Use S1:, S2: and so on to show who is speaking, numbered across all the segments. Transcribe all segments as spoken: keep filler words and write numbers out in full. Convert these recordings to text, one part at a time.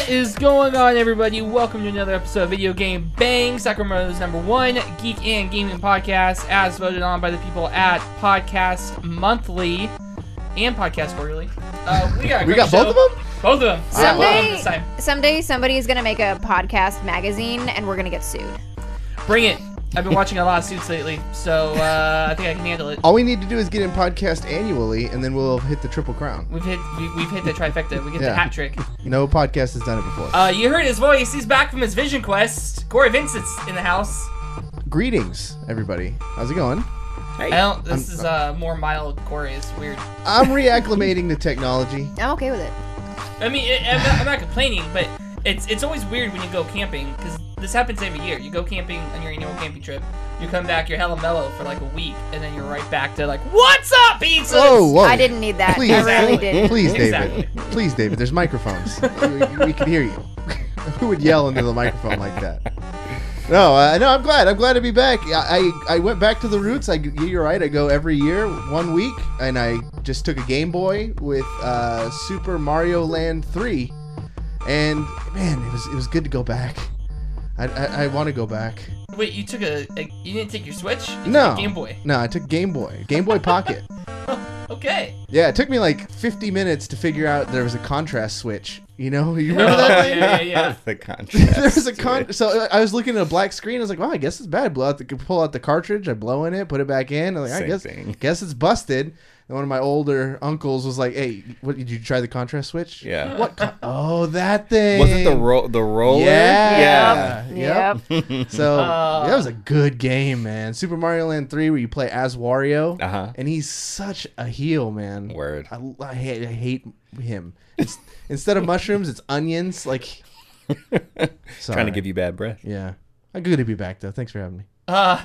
S1: What is going on, everybody? Welcome to another episode of Video Game Bang, Sacramento's number one geek and gaming podcast, as voted on by the people at Podcast Monthly and Podcast Quarterly. Uh, we got a
S2: we
S1: great
S2: got
S1: show.
S2: both of them?
S1: Both of them.
S3: Someday,
S1: this time.
S3: someday somebody is going to make a podcast magazine, and we're going to get sued.
S1: Bring it. I've been watching a lot of Suits lately, so uh, I think I can handle it.
S2: All we need to do is get in podcast annually, and then we'll hit the triple crown.
S1: We've hit we, we've hit the trifecta. We get
S2: Yeah.
S1: the hat trick.
S2: No podcast has done it before.
S1: Uh, you heard his voice. He's back from his Vision Quest. Corey Vincent's in the house.
S2: Greetings, everybody. How's it going?
S1: I don't. This is uh, more mild. Corey. It's weird.
S2: I'm reacclimating to technology.
S3: I'm okay with it.
S1: I mean, it, I'm, not, I'm not complaining, but it's it's always weird when you go camping, because this happens every year. You go camping on your annual camping trip, you come back, you're hella mellow for like a week, and then you're right back to like, what's up, pizzas?
S2: Whoa, whoa.
S3: I didn't need that.
S2: Please,
S3: I really
S1: Exactly.
S3: didn't.
S2: Please, David.
S1: Exactly.
S2: Please, David. There's microphones. we, we can hear you. Who would yell into the microphone like that? No, uh, no. I'm glad. I'm glad to be back. I, I I went back to the roots. I you're right. I go every year, one week, and I just took a Game Boy with uh, Super Mario Land three, and man, it was it was good to go back. I I, I want to go back.
S1: Wait, you took a, a you didn't take your Switch? You
S2: No,
S1: took a Game Boy.
S2: No, I took Game Boy. Game Boy Pocket.
S1: Okay.
S2: Yeah, it took me like fifty minutes to figure out there was a contrast switch. You know, you remember that?
S1: Oh, yeah, yeah, yeah.
S4: The contrast.
S2: there was a con. So I was looking at a black screen. I was like, "Well, I guess it's bad." Blow out the pull out the cartridge. I blow in it, put it back in. I was like,
S4: Same
S2: "I guess,
S4: thing.
S2: guess it's busted." And one of my older uncles was like, "Hey, what did you try the contrast switch?"
S4: Yeah.
S2: What? Con- oh, that thing.
S4: Was it the ro- the roller?
S2: Yeah.
S3: Yep.
S2: Yep. So
S1: Uh.
S2: that was a good game, man. Super Mario Land three, where you play as Wario,
S4: Uh huh.
S2: and he's such a heel, man.
S4: Word.
S2: I, I, hate, I hate him. It's, instead of mushrooms, it's onions. Like, sorry.
S4: Trying to give you bad breath.
S2: Yeah. I'm good to be back, though. Thanks for having me.
S1: Uh,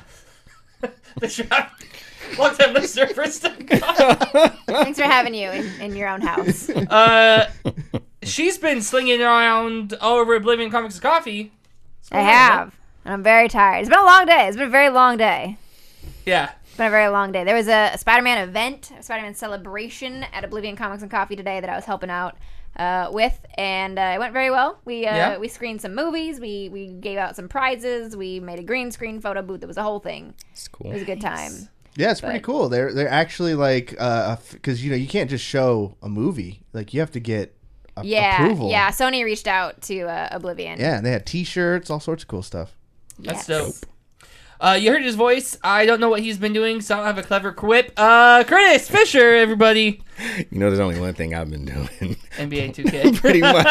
S1: the shop. Long time listener, first time.
S3: Thanks for having you in, in your own house.
S1: Uh, she's been slinging around all over Oblivion Comics and Coffee.
S3: I have. And I'm very tired. It's been a long day. It's been a very long day.
S1: Yeah.
S3: It's been a very long day. There was a, a Spider-Man event, a Spider-Man celebration at Oblivion Comics and Coffee today that I was helping out uh, with, and uh, it went very well. We uh,
S1: Yeah.
S3: we screened some movies. We we gave out some prizes. We made a green screen photo booth. It was a whole thing.
S4: It's
S3: It
S4: cool.
S3: was a good time.
S2: Yeah, it's pretty
S3: But-
S2: cool. They're they're actually like, uh, because, you know, you can't just show a movie. Like, you have to get a-
S3: Yeah,
S2: approval.
S3: yeah. Sony reached out to uh, Oblivion.
S2: Yeah, and they had T-shirts, all sorts of cool stuff.
S1: That's
S3: Yes.
S1: dope. Uh, you heard his voice. I don't know what he's been doing, so I don't have a clever quip. Uh, Curtis Fisher, everybody.
S4: You know, there's only one thing I've been doing.
S1: N B A two K.
S4: Pretty much.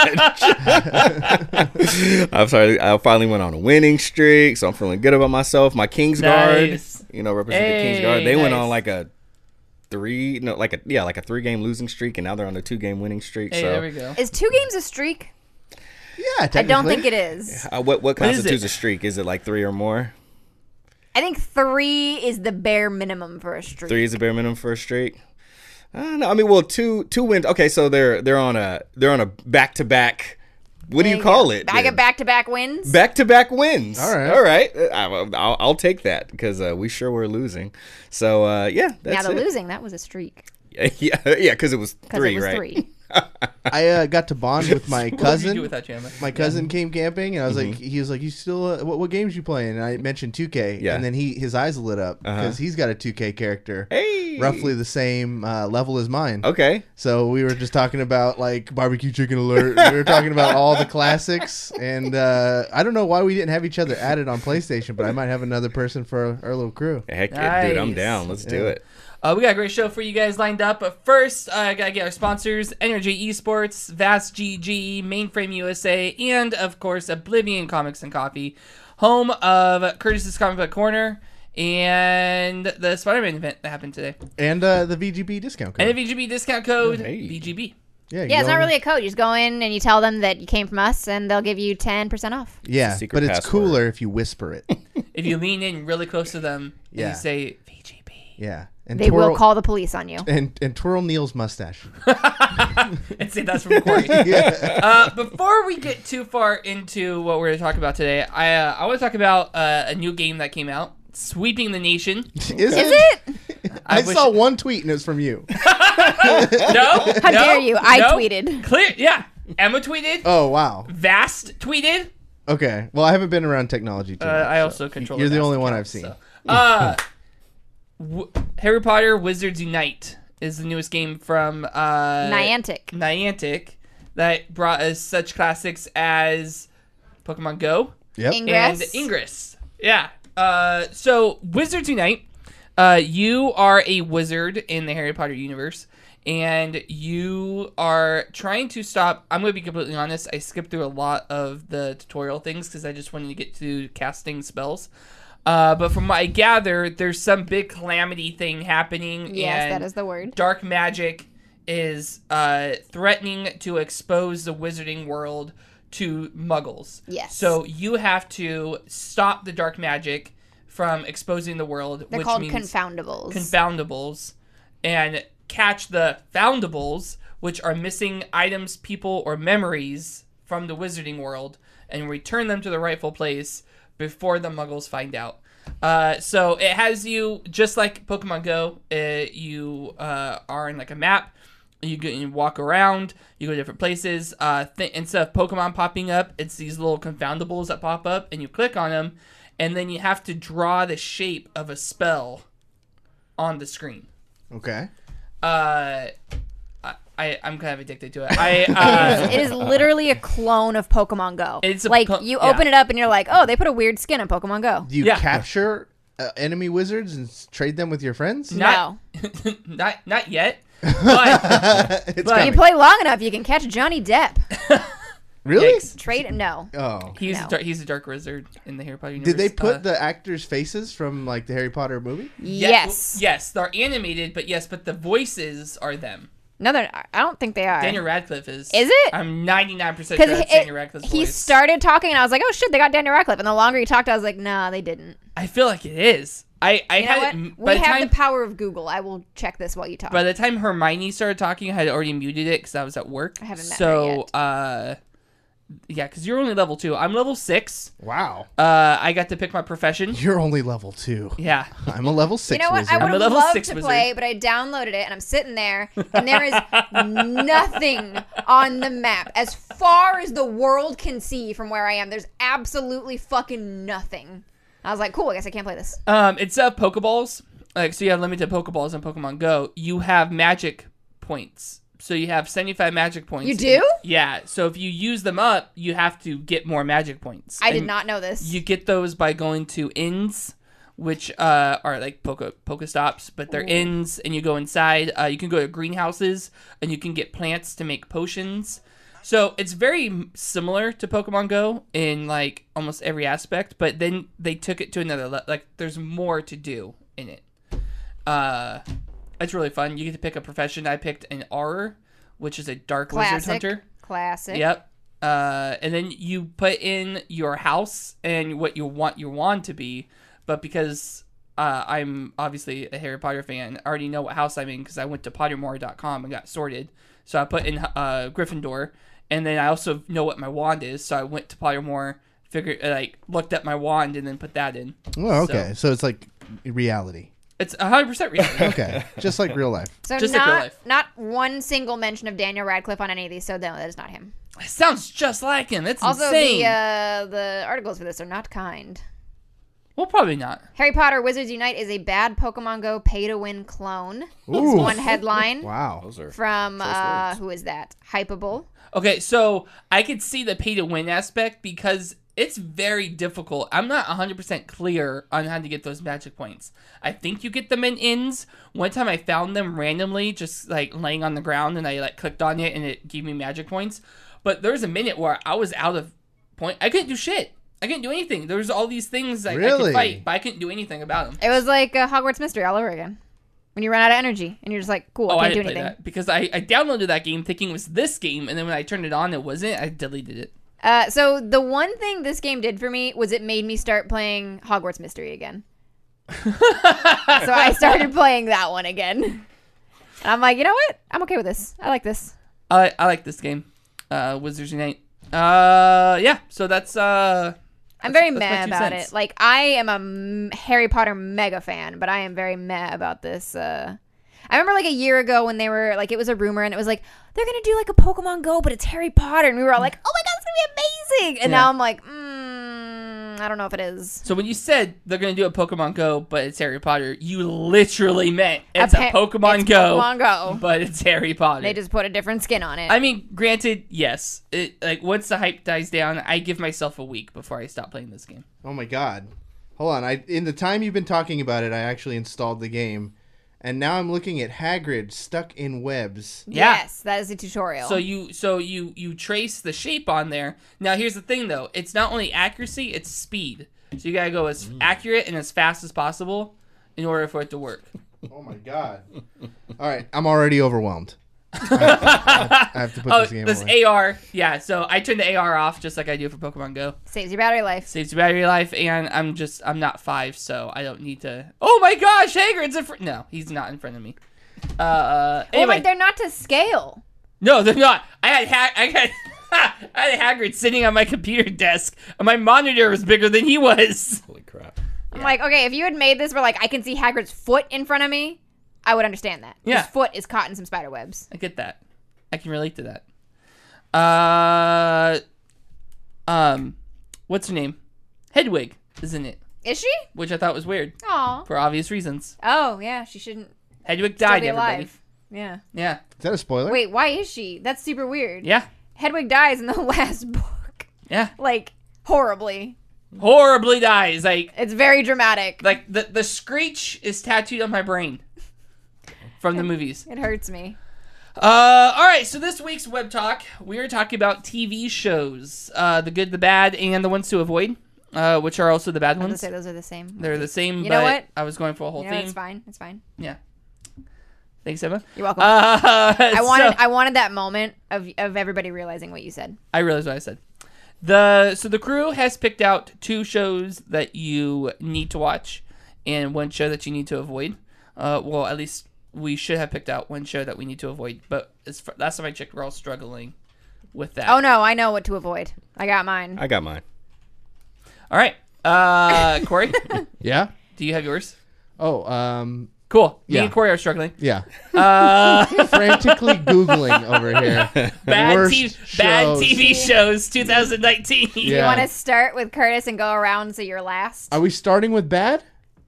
S4: I'm sorry. I finally went on a winning streak, so I'm feeling good about myself. My Kings
S1: Nice.
S4: Guard, you know, represent the
S1: Hey,
S4: Kings Guard. They went
S1: nice.
S4: on like a three, no, like a yeah, like a three game losing streak, and now they're on a two game winning streak.
S1: Hey,
S4: so,
S1: there we go.
S3: Is two games a streak?
S2: Yeah,
S3: I
S2: technically.
S3: don't think it is.
S4: uh, what what
S1: What is
S4: constitutes
S1: it?
S4: a streak? Is it like three or more?
S3: I think three is the bare minimum for a streak.
S4: Three is the bare minimum for a streak. I don't know. I mean, well, two two wins. Okay, so they're they're on a they're on a back to back. What do
S3: There
S4: you call
S3: go.
S4: it?
S3: Back of back-to-back wins.
S4: Back to back wins.
S2: All right.
S4: all right. I, I'll, I'll take that because uh, we sure were losing. So uh, yeah, that's
S3: now the
S4: it.
S3: losing, that was a streak.
S4: Yeah, yeah, because it was
S3: Because
S4: three,
S3: it was
S4: right?
S3: three.
S2: I uh, got to bond with my
S1: What would you do
S2: cousin.
S1: without you, Emma?
S2: My cousin came camping, and I was like,
S4: Mm-hmm.
S2: he was like, "You still? Uh, what, what games you playing?" And I mentioned two K,
S4: Yeah.
S2: and then he his eyes lit up
S4: Uh-huh.
S2: because he's got a two K character,
S4: Hey,
S2: roughly the same uh, level as mine.
S4: Okay.
S2: So we were just talking about like barbecue chicken alert. We were talking about all the classics, and uh, I don't know why we didn't have each other added on PlayStation, but I might have another person for our, our little crew.
S4: Heck yeah, dude, I'm
S1: Nice.
S4: down. Let's do
S2: Yeah.
S4: it.
S1: Uh, we got a great show for you guys lined up. But first, uh, I gotta get our sponsors: Energy Esports, Vast G G, Mainframe U S A, and of course Oblivion Comics and Coffee, home of Curtis's Comic Book Corner and the Spider-Man event that happened today.
S2: And uh, the V G B discount code.
S1: And the V G B discount code
S4: Hey.
S1: V G B.
S2: yeah, you
S3: Yeah, it's
S2: go
S3: not
S2: on-
S3: really a code. You just go in and you tell them that you came from us, and they'll give you ten percent off.
S2: Yeah,
S4: Secret
S2: but it's
S4: password.
S2: cooler if you whisper it.
S1: If you lean in really close to them and
S2: Yeah.
S1: you say V G B,
S2: Yeah, and
S3: They
S2: twirl,
S3: will call the police on you.
S2: and and twirl Neil's mustache.
S1: and say that's from Corey.
S2: Yeah.
S1: Uh, before we get too far into what we're going to talk about today, I uh, I want to talk about uh, a new game that came out, Sweeping the Nation.
S2: Is,
S3: Is
S2: it?
S3: it?
S2: I,
S1: I wish-
S2: saw one tweet and it was from you.
S1: No,
S3: How
S1: no,
S3: dare you? I
S1: no.
S3: tweeted.
S1: Clear, yeah, Emma tweeted.
S2: Oh wow.
S1: Vast tweeted.
S2: Okay. Well, I haven't been around technology too
S1: Uh,
S2: much,
S1: I
S2: so
S1: also control.
S2: You're the
S1: Vast
S2: only one
S1: account,
S2: I've seen.
S1: so. Uh, w- Harry Potter Wizards Unite is the newest game from uh,
S3: Niantic.
S1: Niantic that brought us such classics as Pokemon Go
S2: Yep.
S3: Ingress.
S1: and Ingress. Yeah. Uh, so Wizards Unite, uh, you are a wizard in the Harry Potter universe, and you are trying to stop. I'm going to be completely honest. I skipped through a lot of the tutorial things because I just wanted to get to casting spells. Uh, but from what I gather, there's some big calamity thing happening.
S3: Yes,
S1: and
S3: that is the word.
S1: Dark magic is uh, threatening to expose the wizarding world to muggles.
S3: Yes.
S1: So you have to stop the dark magic from exposing the world,
S3: They're
S1: which
S3: called
S1: means
S3: confoundables.
S1: confoundables, and catch the foundables, which are missing items, people, or memories from the wizarding world, and return them to the rightful place before the muggles find out. Uh, so it has you, just like Pokemon Go, uh, you uh, are in like a map. You go you walk around, you go to different places. Uh, th- instead of Pokemon popping up, it's these little confoundables that pop up, and you click on them, and then you have to draw the shape of a spell on the screen.
S2: Okay.
S1: Uh, I, I I'm kind of addicted to it. I uh,
S3: It is literally a clone of Pokemon Go.
S1: It's a
S3: like
S1: clo-
S3: you
S1: yeah.
S3: open it up and you're like, oh, they put a weird skin on Pokemon Go.
S2: Do you
S1: Yeah.
S2: capture uh, enemy wizards and s- trade them with your friends?
S1: not,
S3: No.
S1: not not yet. But
S2: It's
S1: But-
S3: You
S2: coming.
S3: play long enough, you can catch Johnny Depp.
S2: Really?
S1: Yikes.
S3: Trade no.
S2: Oh.
S1: he's
S3: No.
S1: a dar- he's a dark wizard in the Harry Potter universe.
S2: Did they put
S1: Uh,
S2: the actors' faces from like the Harry Potter movie?
S1: yeah,
S3: Yes.
S1: yes, they're animated, but yes, but the voices are them.
S3: No, they're, I don't think they are.
S1: Daniel Radcliffe is.
S3: Is it?
S1: I'm ninety-nine percent sure
S3: Because
S1: that's Daniel Radcliffe's
S3: he
S1: voice.
S3: started talking and I was like, oh shit, they got Daniel Radcliffe. And the longer he talked, I was like, nah, they didn't.
S1: I feel like it is. I I
S3: You know
S1: had
S3: what?
S1: it, by
S3: We
S1: the
S3: have
S1: time
S3: the power of Google. I will check this while you talk.
S1: by the time Hermione started talking, I had already muted it because I was at work.
S3: I haven't met
S1: so,
S3: her yet.
S1: uh, yeah, because you're only level two. I'm level six.
S2: Wow.
S1: Uh, I got to pick my profession.
S2: You're only level two.
S1: Yeah.
S2: I'm a level six
S3: You know what?
S2: wizard.
S3: I
S1: I'm
S3: would
S1: a
S3: have
S1: level
S3: loved
S1: six
S3: to
S1: wizard.
S3: play, but I downloaded it and I'm sitting there and there is nothing on the map. As far as the world can see from where I am, there's absolutely fucking nothing. I was like, cool, I guess I can't play this.
S1: Um, it's uh Pokeballs. Like, so you have limited Pokeballs in Pokemon Go. You have magic points. So you have seventy-five magic points.
S3: You do?
S1: Yeah. So if you use them up, you have to get more magic points.
S3: I did
S1: And
S3: not know this.
S1: You get those by going to inns, which uh, are like Poke Pokestops, but they're inns, and you go inside. Uh, you can go to greenhouses, and you can get plants to make potions. So it's very m- similar to Pokemon Go in like almost every aspect, but then they took it to another level. Like there's more to do in it. Uh, it's really fun. You get to pick a profession. I picked an Auror, which is a dark
S3: Classic.
S1: wizard hunter.
S3: Classic.
S1: Yep. Uh, and then you put in your house and what you want your wand to be. But because uh, I'm obviously a Harry Potter fan, I already know what house I'm in because I went to pottermore dot com and got sorted. So I put in uh, Gryffindor. And then I also know what my wand is. So I went to Pottermore, figured, like, looked at my wand and then put that in.
S2: Oh, okay. So, it's like reality.
S1: It's one hundred percent reality.
S2: Okay. Just like real life.
S3: So
S1: Just like
S3: not,
S1: real life.
S3: not one single mention of Daniel Radcliffe on any of these, so no, that is not him.
S1: It sounds just like him. It's
S3: Also,
S1: insane.
S3: the uh, the articles for this are not kind.
S1: Well, probably not.
S3: Harry Potter Wizards Unite is a bad Pokemon Go pay-to-win clone. Is
S2: Ooh.
S3: one headline
S2: Wow.
S4: Those are
S3: from, uh,
S4: words.
S3: who is that? Hypable.
S1: Okay, so I could see the pay to win aspect because it's very difficult. I'm not one hundred percent clear on how to get those magic points. I think you get them in inns. One time I found them randomly, just like laying on the ground, and I like clicked on it and it gave me magic points. But there was a minute where I was out of point. I couldn't do shit. I couldn't do anything. There was all these things I, I
S2: Really?
S1: could fight, but I couldn't do anything about them.
S3: It was like uh, Hogwarts Mystery all over again. When you run out of energy and you're just like, cool,
S1: Oh,
S3: I
S1: I
S3: can't do
S1: didn't play
S3: anything.
S1: that because I, I downloaded that game thinking it was this game, and then when I turned it on, it wasn't. I deleted it.
S3: Uh, so the one thing this game did for me was it made me start playing Hogwarts Mystery again. So I started playing that one again. And I'm like, you know what? I'm okay with this. I like this.
S1: I I like this game, uh, Wizards Unite. Uh, yeah. So that's uh.
S3: I'm
S1: That's-
S3: very
S1: that's my
S3: meh
S1: two
S3: about
S1: cents.
S3: it. Like, I am a m- Harry Potter mega fan, but I am very meh about this. Uh, I remember like a year ago when they were like, it was a rumor and it was like, they're going to do like a Pokemon Go, but it's Harry Potter. And we were all like, oh my God, it's going to be amazing. And
S1: Yeah.
S3: now I'm like, mm, I don't know if it is.
S1: So when you said they're going to do a Pokemon Go, but it's Harry Potter, you literally meant it's
S3: Appa-
S1: a Pokemon
S3: it's
S1: Go,
S3: Pokemon Go.
S1: but it's Harry Potter.
S3: They just put a different skin on it.
S1: I mean, granted, yes. It, like once the hype dies down, I give myself a week before I stop playing this game.
S2: Oh my god. Hold on. I in the time you've been talking about it, I actually installed the game, and now I'm looking at Hagrid stuck in webs.
S1: Yeah.
S3: Yes, that is a tutorial.
S1: So you so you you trace the shape on there. Now here's the thing though, it's not only accuracy, it's speed. So you gotta go as accurate and as fast as possible in order for it to work.
S2: Oh my god. All right, I'm already overwhelmed. I have, I have to put
S1: Oh,
S2: this game
S1: this
S2: away.
S1: A R, yeah. So I turn the A R off just like I do for Pokemon Go.
S3: Saves your battery life.
S1: Saves your battery life, and I'm just I'm not five, so I don't need to. Oh my gosh, Hagrid's in front. No, he's not in front of me. Uh, uh
S3: Well,
S1: anyway,
S3: like they're not to scale.
S1: no, they're not. I had ha- I had I had Hagrid sitting on my computer desk, and my monitor was bigger than he was.
S4: Holy crap.
S3: I'm like, okay, if you had made this where like I can see Hagrid's foot in front of me, I would understand that.
S1: Yeah.
S3: His foot is caught in some spider webs.
S1: I get that. I can relate to that. Uh, um, what's her name? Hedwig, isn't it?
S3: Is she?
S1: Which I thought was weird
S3: Aw.
S1: for obvious reasons.
S3: Oh, yeah, she shouldn't
S1: Hedwig
S3: still
S1: died.
S3: be
S1: Everybody.
S3: alive. Yeah.
S1: Yeah.
S2: Is that a spoiler?
S3: Wait, why is she? That's super weird.
S1: Yeah.
S3: Hedwig dies in the last book.
S1: Yeah.
S3: Like, horribly.
S1: Horribly dies. Like
S3: It's very dramatic.
S1: like the the screech is tattooed on my brain from the movies.
S3: It hurts me.
S1: Uh, all right. So this week's web talk, we are talking about T V shows, uh, the good, the bad, and the ones to avoid, uh, which are also the bad
S3: I was gonna
S1: ones.
S3: say those are the same.
S1: They're the same.
S3: You know
S1: but
S3: what?
S1: I was going for a whole
S3: You know,
S1: theme.
S3: it's fine. It's fine.
S1: Yeah. Thanks, Emma.
S3: You're welcome.
S1: Uh,
S3: I wanted
S1: so-
S3: I wanted that moment of of everybody realizing what you said.
S1: I realized what I said. The so the crew has picked out two shows that you need to watch, and one show that you need to avoid. Uh, well, at least we should have picked out one show that we need to avoid. But as far, last time I checked, we're all struggling with that.
S3: Oh no, I know what to avoid. I got mine.
S4: I got mine.
S1: All right, uh, Corey,
S2: Yeah.
S1: do you have yours?
S2: Oh, um,
S1: Cool. Me
S2: Yeah.
S1: and Corey are struggling.
S2: yeah.
S1: Uh,
S2: Frantically googling over here.
S1: bad,
S2: Worst
S1: T- bad
S2: shows.
S1: T V shows, twenty nineteen.
S3: You
S2: Yeah.
S3: want to start with Curtis and go around so you're last?
S2: Are we starting with bad?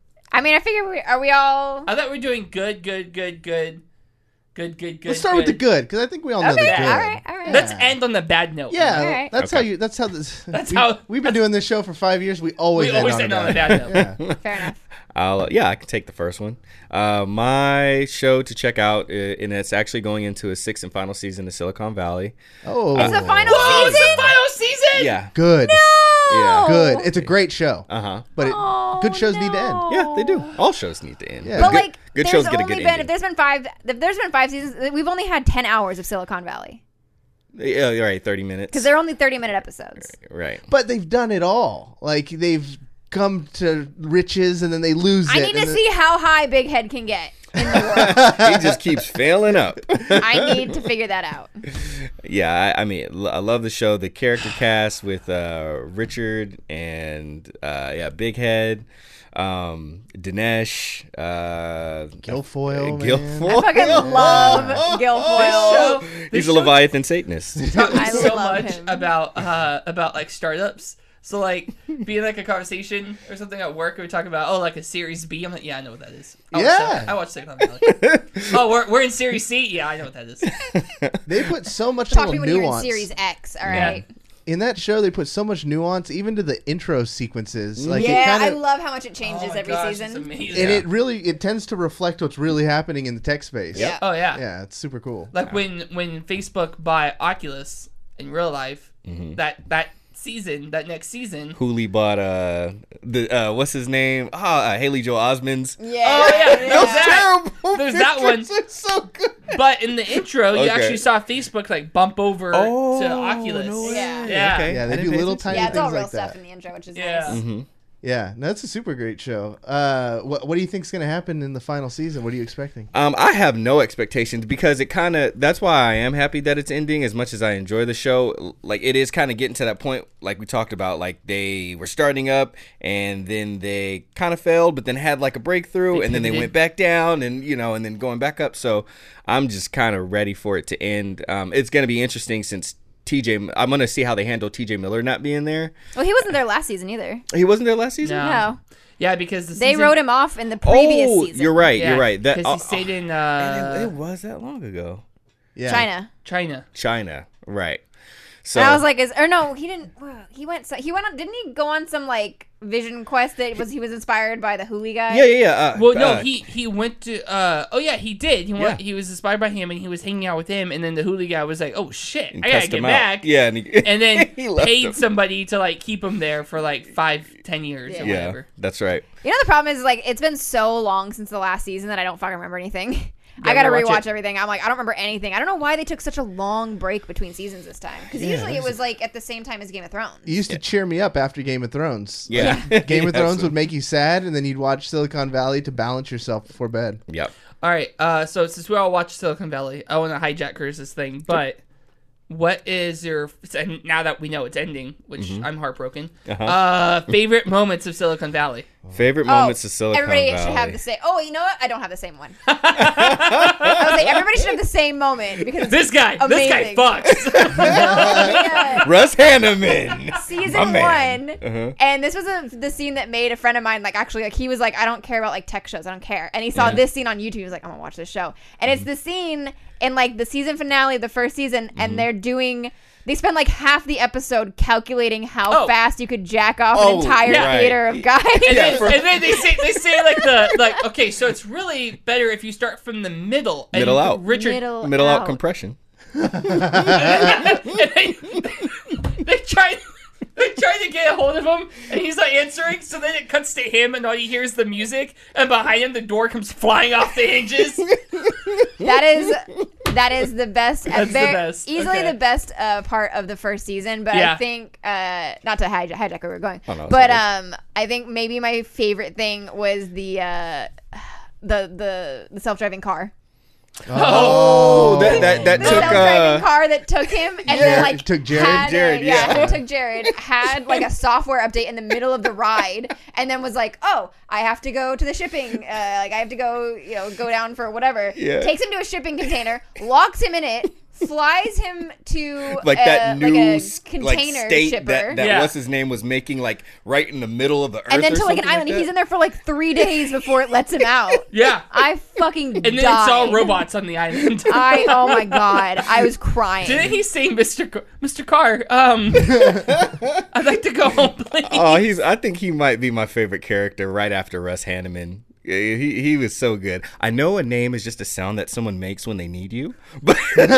S3: I mean, I figure we are we all
S1: I thought we were doing good, good, good, good, good, good, good.
S2: Let's start with the good because I think we all know
S3: okay.
S2: the good.
S3: All right, all right.
S1: Let's end on the bad note.
S2: Yeah,
S3: All right.
S2: that's
S4: Okay.
S2: how you. That's how this.
S1: That's
S2: we,
S1: how-
S2: we've been doing this show for five years. We always
S1: We
S2: end
S1: always
S2: on
S1: end
S2: a
S1: on a
S2: bad
S1: bad note.
S2: Yeah.
S3: Fair enough.
S4: I'll, yeah, I can take the first one. Uh, my show to check out, uh, and it's actually going into a sixth and final season of Silicon Valley.
S2: Oh,
S3: It's the final
S1: Whoa, it's
S3: season.
S1: the final season.
S4: Yeah.
S2: good.
S4: Yeah.
S2: Good. It's a great show,
S4: Uh huh.
S2: but it,
S3: Oh,
S2: good shows need to end.
S3: no.
S4: Yeah, they do. All shows need to end.
S2: Yeah.
S3: But
S4: good,
S3: like,
S4: good
S3: there's
S4: shows get a
S3: only
S4: good
S3: been
S4: ending.
S3: if there's been five if there's been five seasons, we've only had ten hours of Silicon Valley
S4: Yeah, you're right. Thirty minutes.
S3: because they're only thirty minute episodes.
S4: right.
S2: But they've done it all. Like they've come to riches and then they lose
S3: I
S2: it.
S3: need to
S2: and then-
S3: see how high Big Head can get in the world.
S4: He just keeps failing up.
S3: I need to figure that out.
S4: Yeah, I, I mean, l- I love the show. The character cast with uh, Richard and uh, yeah, Big Head, um, Dinesh, uh,
S2: Guilfoyle, man.
S4: Guilfoyle.
S3: I fucking love Guilfoyle.
S4: He's a Leviathan Satanist.
S1: Taught me
S3: I
S1: so
S3: love
S1: much
S3: him.
S1: about uh about like startups. So like being like a conversation or something at work, we talk about oh like a Series B. I'm like yeah I know what that is. I
S2: Yeah.
S1: watch, I watch Silicon Valley. Oh we're we're in Series C. Yeah I know what that is.
S2: They put so much
S3: Talk to me
S2: little
S3: when
S2: nuance
S3: you're in Series X. All
S1: Yeah.
S3: right.
S2: in that show. They put so much nuance, even to the intro sequences. Like
S3: yeah,
S2: it kind
S3: I
S2: of,
S3: love how much it
S1: Oh
S3: changes
S1: my
S3: every
S1: gosh,
S3: season.
S1: it's amazing.
S2: and it really it tends to reflect what's really happening in the tech space.
S3: Yeah.
S1: Oh yeah.
S2: Yeah, it's super cool.
S1: Like when when Facebook bought Oculus in real life, that that season, that next season.
S4: Hooli bought uh the uh what's his name? Ah, uh, Haley Joel Osment's.
S3: Yeah.
S1: Oh yeah, there's
S2: Those
S1: that.
S2: terrible
S1: There's that one.
S2: pictures are so good.
S1: But in the intro, you
S4: Okay.
S1: actually saw Facebook like bump over
S4: Oh,
S1: to Oculus.
S4: no way.
S3: Yeah.
S1: Yeah.
S4: Okay.
S2: Yeah,
S4: I
S2: they
S4: didn't
S2: do
S4: pay
S2: little
S4: attention.
S2: tiny
S3: Yeah, it's all
S2: things
S3: real
S2: like
S3: stuff
S2: that.
S3: in the intro, which is
S1: Yeah.
S3: nice.
S4: Mhm.
S2: Yeah, no, that's a super great show. Uh, what what do you think's going to happen in the final season? What are you expecting?
S4: Um, I have no expectations because it kind of, that's why I am happy that it's ending as much as I enjoy the show. Like, it is kind of getting to that point, like we talked about, like they were starting up and then they kind of failed, but then had like a breakthrough
S1: They
S4: and then they
S1: pivoted.
S4: went back down and, you know, and then going back up. So I'm just kind of ready for it to end. Um, it's going to be interesting since T J, I'm going to see how they handle T J Miller not being there.
S3: Well, he wasn't there last season either.
S4: He wasn't there last season?
S1: No.
S3: No.
S1: Yeah, because the
S3: They
S1: season,
S3: wrote him off in the previous
S4: oh,
S3: season.
S4: you're right.
S1: Yeah,
S4: You're right. That
S1: because he
S4: oh,
S1: stayed in
S4: oh, and it,
S1: uh,
S4: it was that long ago.
S2: Yeah.
S3: China.
S1: China.
S4: China, right? So
S3: And I was like, is or no, he didn't. He went. so- He went on. Didn't he go on some like vision quest that was he was inspired by the Hooli guy?
S4: yeah, yeah, yeah. Uh,
S1: Well, no,
S4: uh,
S1: he he went to. Uh, oh yeah, he did. He went,
S4: Yeah.
S1: he was inspired by him, and he was hanging out with him. And then the Hooli guy was like, "Oh shit,
S4: and
S1: I gotta
S4: test
S1: get
S4: him out.
S1: back."
S4: Yeah, and, he,
S1: And then
S4: he left
S1: paid
S4: him.
S1: somebody to like keep him there for like five, ten years or
S3: Yeah.
S4: Yeah,
S1: whatever.
S4: that's right.
S3: You know the problem is like it's been so long since the last season that I don't fucking remember anything. I
S1: Yeah,
S3: gotta
S1: rewatch
S3: rewatch
S1: it.
S3: everything. I'm like, I don't remember anything. I don't know why they took such a long break between seasons this time. Because
S2: Yeah,
S3: usually it
S2: there's
S3: was like at the same time as Game of Thrones.
S2: You used to cheer me up after Game of Thrones.
S4: Yeah,
S2: Like, Game of
S4: Yeah,
S2: Thrones
S4: so-
S2: would make you sad, and then you'd watch Silicon Valley to balance yourself before bed.
S4: Yep.
S1: All right. Uh, so since we all watch Silicon Valley, I want to hijack Kurtz's thing. But what is your? And now that we know it's ending, which
S4: Mm-hmm.
S1: I'm heartbroken.
S4: Uh-huh.
S1: Uh, favorite moments of Silicon Valley.
S4: Favorite
S3: Oh,
S4: moments of Silicon
S3: everybody
S4: Valley.
S3: should have the same. Oh, you know what? I don't have the same one. I was like, everybody should have the same moment because it's
S1: This guy. This guy
S3: Amazing.
S1: fucks.
S3: yeah.
S4: Russ Hanneman.
S3: season
S4: My man.
S3: one,
S4: Uh-huh.
S3: and this was a, the scene that made a friend of mine like actually like he was like, I don't care about like tech shows, I don't care, and he saw
S4: Yeah.
S3: this scene on YouTube. He was like, I'm gonna watch this show, and it's the scene in like the season finale of the first season, and they're doing. They spend like half the episode calculating how
S1: Oh.
S3: fast you could jack off
S4: Oh,
S3: an entire
S4: yeah.
S3: theater of guys.
S1: And,
S4: Yeah,
S1: then,
S4: for-
S1: and then they say they say like the like okay, so it's really better if you start from the middle. And
S4: Middle out.
S1: Richard.
S3: Middle,
S4: Middle out
S3: out.
S4: compression.
S1: and they, they try they try to get a hold of him, and he's not answering. So then it cuts to him, and all you hear is the music, and behind him the door comes flying off the hinges.
S3: That is that is the best.
S1: That's the
S3: very-
S1: best.
S3: Easily
S1: Okay.
S3: the best uh, part of the first season. But
S1: Yeah.
S3: I think uh, not to hijack, hijack where we're going.
S4: Oh, no, it's
S3: but
S4: all
S3: um, I think maybe my favorite thing was the uh, the the the self driving car.
S4: Oh, that that that
S3: The
S4: took
S3: self-driving
S4: uh
S3: car that took him and
S2: Yeah,
S3: then like
S2: it took Jared.
S3: had a-
S4: Jared,
S3: yeah,
S4: yeah.
S3: it took Jared had like a software update in the middle of the ride, and then was like, oh, I have to go to the shipping, uh, like I have to go, you know, go down for whatever.
S4: Yeah.
S3: Takes him to a shipping container, locks him in it, flies him to
S4: like
S3: uh,
S4: that new
S3: like a
S4: s- like
S3: container
S4: state
S3: shipper.
S4: that, that
S1: Yeah.
S4: what's his name was making like right in the middle of the earth
S3: and then
S4: or
S3: to like an
S4: something
S3: island.
S4: that.
S3: He's in there for like three days before it lets him out.
S1: Yeah,
S3: I fucking
S1: and then
S3: died.
S1: it's all robots on the island.
S3: I oh my god, I was crying.
S1: Didn't he say, Mister Car- Mister Carr? Um, I'd like to go home, please.
S4: Oh, he's. I think he might be my favorite character right after Russ Hanneman. He he was so good. I know a name is just a sound that someone makes when they need you, but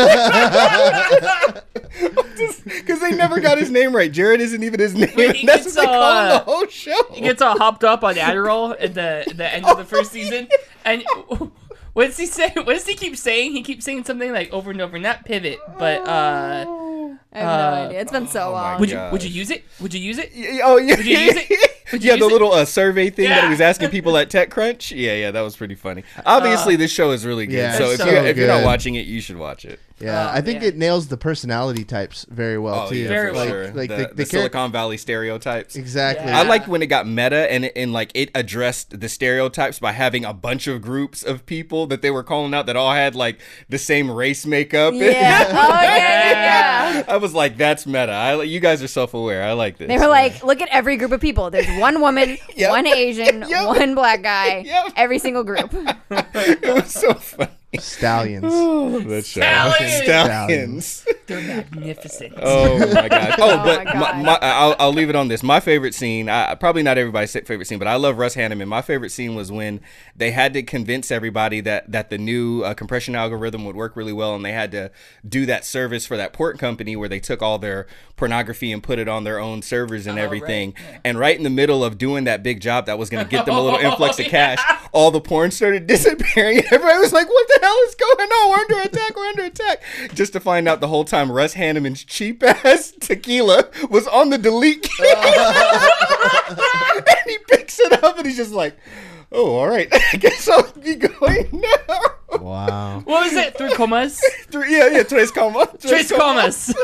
S4: because they never got his name right. Jared isn't even his name.
S1: Wait, he
S4: and that's
S1: gets,
S4: what they call him
S1: uh,
S4: the whole show.
S1: He gets all hopped up on Adderall at the the end of the first season, and what does he say? What does he keep saying? He keeps saying something like over and over, not pivot, but uh,
S3: I have
S1: uh,
S3: no idea. It's been so
S4: oh my
S3: long.
S1: would you
S4: gosh.
S1: would you use it? Would you use it?
S4: Y- Oh yeah,
S1: Would you use it? Would you
S4: yeah,
S1: use
S4: the
S1: it?
S4: little uh, survey thing that
S1: Yeah.
S4: he was asking people at TechCrunch. Yeah, yeah, that was pretty funny. Obviously, this show is really good.
S2: Yeah,
S4: so
S1: it's
S4: if
S1: so
S4: you if you're not
S2: good.
S4: watching it, you should watch it.
S2: Yeah,
S1: Oh,
S2: I think
S1: yeah.
S2: it nails the personality types very well
S4: Oh
S2: too.
S4: yeah,
S1: Very
S4: for
S1: well.
S4: sure.
S2: Like
S4: the,
S2: the,
S4: the
S2: the, char-
S4: Silicon Valley stereotypes.
S2: exactly.
S1: Yeah.
S4: I liked when it got meta and and like it addressed the stereotypes by having a bunch of groups of people that they were calling out that all had like the same race makeup.
S3: Yeah. Oh yeah, yeah, yeah.
S4: I was like, that's meta. I, you guys are self-aware. I like this.
S3: They were like, look at every group of people. There's one woman,
S4: Yep.
S3: one Asian,
S4: Yep.
S3: one black guy.
S4: Yep.
S3: Every single group.
S4: it was so funny.
S2: Stallions.
S4: That show.
S1: Stallions!
S4: Stallions.
S1: They're magnificent.
S4: Oh my god! Oh,
S3: Oh
S4: but
S3: my
S4: my,
S3: God.
S4: my, I'll, I'll leave it on this. My favorite scene, I, probably not everybody's favorite scene, but I love Russ Hanneman. My favorite scene was when they had to convince everybody that that the new uh, compression algorithm would work really well, and they had to do that service for that port company where they took all their pornography and put it on their own servers and
S1: Oh,
S4: everything.
S1: right. Yeah.
S4: And right in the middle of doing that big job that was going to get them a little influx of
S1: Yeah.
S4: cash, all the porn started disappearing. Everybody was like, "What the hell is going on? We're under attack! We're under attack!" Just to find out the whole time time Russ Hanneman's cheap ass tequila was on the delete key. And he picks it up and he's just like, oh, all right. I guess I'll be going now.
S2: Wow.
S1: What was it? Three comas?
S4: Three, yeah, yeah, tres coma.
S1: Tres comas.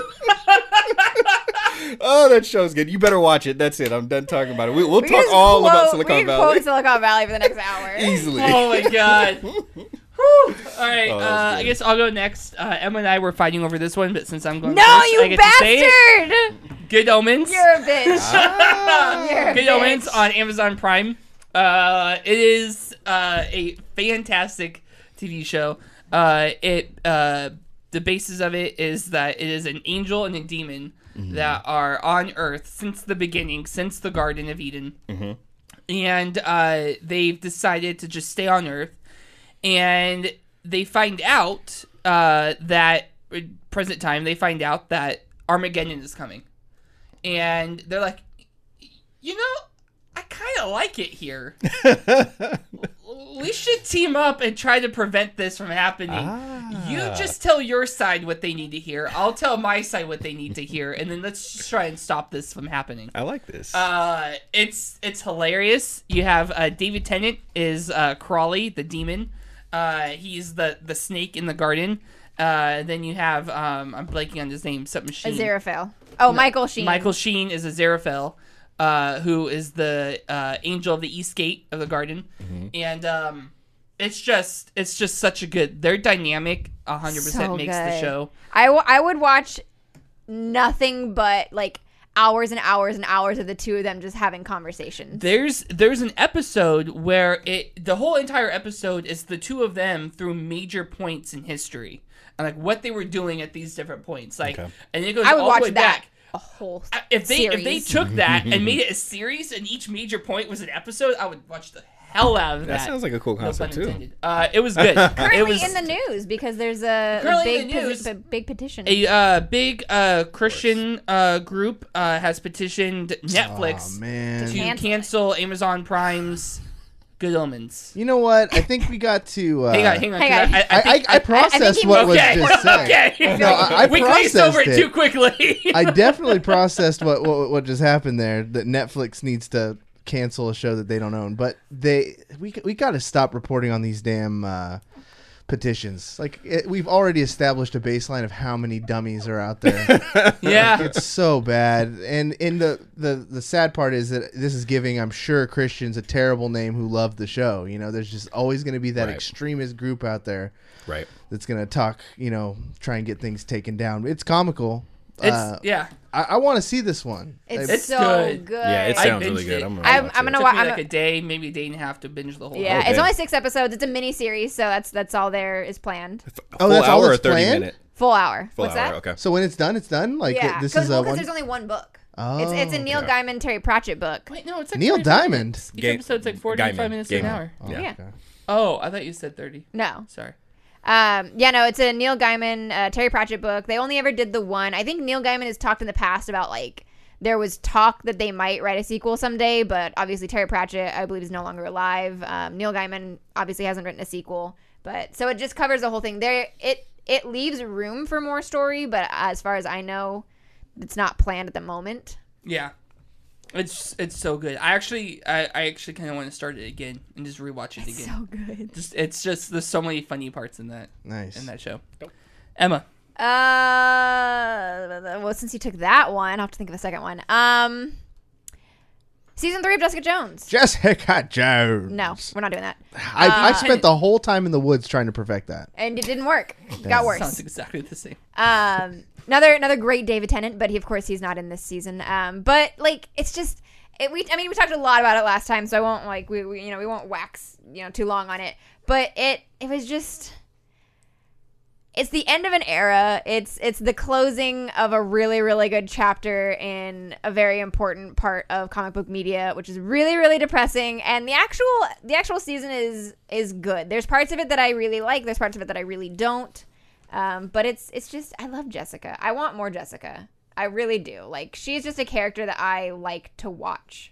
S4: Oh, that show's good. You better watch it. That's it. I'm done talking about it. We, we'll
S3: We
S4: talk
S3: just
S4: all
S3: quote,
S4: about
S3: we
S4: Silicon
S3: can
S4: Valley.
S3: quote Silicon Valley for the next hour.
S4: Easily.
S1: Oh my god. Whew. All right,
S4: Oh,
S1: uh,
S4: that was
S1: I
S4: good.
S1: guess I'll go next. Uh, Emma and I were fighting over this one, but since I'm going
S3: No,
S1: first,
S3: you
S1: I get to say it.
S3: bastard!
S1: Good Omens.
S3: You're a bitch.
S4: Ah.
S3: You're a
S1: Good
S3: bitch.
S1: Omens on Amazon Prime. Uh, it is uh, a fantastic T V show. Uh, it uh, the basis of it is that it is an angel and a demon that are on Earth since the beginning, since the Garden of Eden, and uh, they've decided to just stay on Earth. And they find out uh, that in present time they find out that Armageddon is coming, and they're like, you know, I kind of like it here. We should team up and try to prevent this from happening.
S4: Ah.
S1: You just tell your side what they need to hear. I'll tell my side what they need to hear, and then let's just try and stop this from happening.
S4: I like this.
S1: Uh, it's it's hilarious. You have uh, David Tennant is uh, Crawley, the demon. Uh, he's the, the snake in the garden. Uh, then you have um, I'm blanking on his name. Something Sheen.
S3: Aziraphale. Oh, Michael Sheen.
S1: Michael Sheen is Aziraphale, uh, who is the uh, angel of the East Gate of the garden, and um, it's just it's just such a good. Their dynamic one hundred percent
S3: So
S1: makes the
S3: good.
S1: show.
S3: I, w- I would watch nothing but like hours and hours and hours of the two of them just having conversations.
S1: There's there's an episode where it the whole entire episode is the two of them through major points in history and like what they were doing at these different points. Like,
S4: Okay.
S1: and it goes
S3: I would
S1: all
S3: watch
S1: the way
S3: that
S1: back.
S3: a whole
S1: I- If they
S3: series.
S1: if they took that and made it a series and each major point was an episode, I would watch the hell out of that.
S4: that sounds like a cool
S1: No pun
S4: concept too.
S1: intended. Uh, it was good.
S3: Currently
S1: it was
S3: in the news because there's a, a
S1: Currently
S3: big
S1: in the
S3: peti-
S1: news.
S3: a big petition.
S1: a uh, big uh, Christian uh, group uh, has petitioned Netflix
S2: Oh, man.
S1: to
S3: Cancel it.
S1: cancel Amazon Prime's Good Omens.
S2: You know what? I think we got to. Uh,
S1: hang on, hang on.
S3: Hang
S1: 'cause
S3: on.
S1: I, I,
S2: I,
S1: think,
S2: I, I processed
S3: he
S2: what was
S1: okay,
S2: just said.
S1: okay.
S2: No, I, I
S1: we glazed
S2: processed
S1: over it,
S2: it.
S1: too quickly.
S2: I definitely processed what, what what just happened there. That Netflix needs to cancel a show that they don't own. But they we we got to stop reporting on these damn uh, petitions. Like it, we've already established a baseline of how many dummies are out there.
S1: yeah.
S2: It's so bad. And in the, the the sad part is that this is giving, I'm sure, Christians a terrible name who love the show. You know, there's just always going to be that
S4: Right.
S2: extremist group out there
S4: Right.
S2: that's going to talk, you know, try and get things taken down. It's comical.
S1: It's
S2: Uh,
S1: yeah.
S2: I, I want to see this one.
S3: it's,
S2: I-
S1: It's
S3: so
S1: good.
S3: good.
S4: Yeah, it
S1: I
S4: sounds
S1: binged
S4: really good.
S1: it.
S4: I'm,
S3: I'm-
S4: watch
S3: I'm
S4: it.
S3: gonna
S1: It
S3: wa-
S1: took me
S3: I'm-
S1: like a day, maybe a day and a half to binge the whole.
S3: Yeah,
S4: Okay.
S3: it's only six episodes. It's a mini series, so that's that's all there is planned.
S2: Oh,
S4: Full
S2: that's all
S4: hour or
S2: that's
S4: thirty
S2: planned?
S4: minute.
S3: Full hour.
S4: Full
S3: What's
S4: hour.
S3: that?
S4: Okay.
S2: So when it's done, it's done. Like
S3: Yeah,
S2: it, this
S3: because
S2: is a
S3: well,
S2: one.
S3: there's only one book.
S2: Oh,
S3: it's it's a Neil
S4: okay.
S3: Gaiman, Terry Pratchett book.
S1: Wait, no, it's like
S2: Neil
S1: forty-five
S2: Diamond?
S1: minutes. Each
S4: Ga-
S1: episode's like forty-five
S4: Gaiman.
S1: minutes to an
S4: Gaiman.
S1: hour.
S2: Oh,
S3: Yeah.
S2: okay.
S1: Oh, I thought you said thirty.
S3: No.
S1: Sorry.
S3: Um, yeah, no, it's a Neil Gaiman, uh, Terry Pratchett book. They only ever did the one. I think Neil Gaiman has talked in the past about like there was talk that they might write a sequel someday, but obviously Terry Pratchett, I believe, is no longer alive. Um, Neil Gaiman obviously hasn't written a sequel, but so it just covers the whole thing. There, it it leaves room for more story, but as far as I know, it's not planned at the moment.
S1: Yeah. It's it's so good. I actually I, I actually kind of want to start it again and just rewatch it again.
S3: So good.
S1: Just it's just there's so many funny parts in that
S2: Nice.
S1: in that show. Emma.
S3: Uh, well, since you took that one, I'll have to think of a second one. Um, season three of Jessica Jones.
S2: Jessica Jones.
S3: No, we're not doing that.
S2: I, I
S3: Uh,
S2: spent the whole time in the woods trying to perfect that.
S3: And it didn't work. It got worse.
S1: Sounds exactly the same.
S3: Um, another another great David Tennant, but he of course he's not in this season. Um, but like it's just it, we I mean we talked a lot about it last time, so I won't like we, we you know we won't wax you know too long on it. But it it was just it's the end of an era. It's it's the closing of a really really good chapter in a very important part of comic book media, which is really really depressing. And the actual the actual season is is good. There's parts of it that I really like. There's parts of it that I really don't. Um, but it's it's just I love Jessica. I want more Jessica. I really do. Like she's just a character that I like to watch.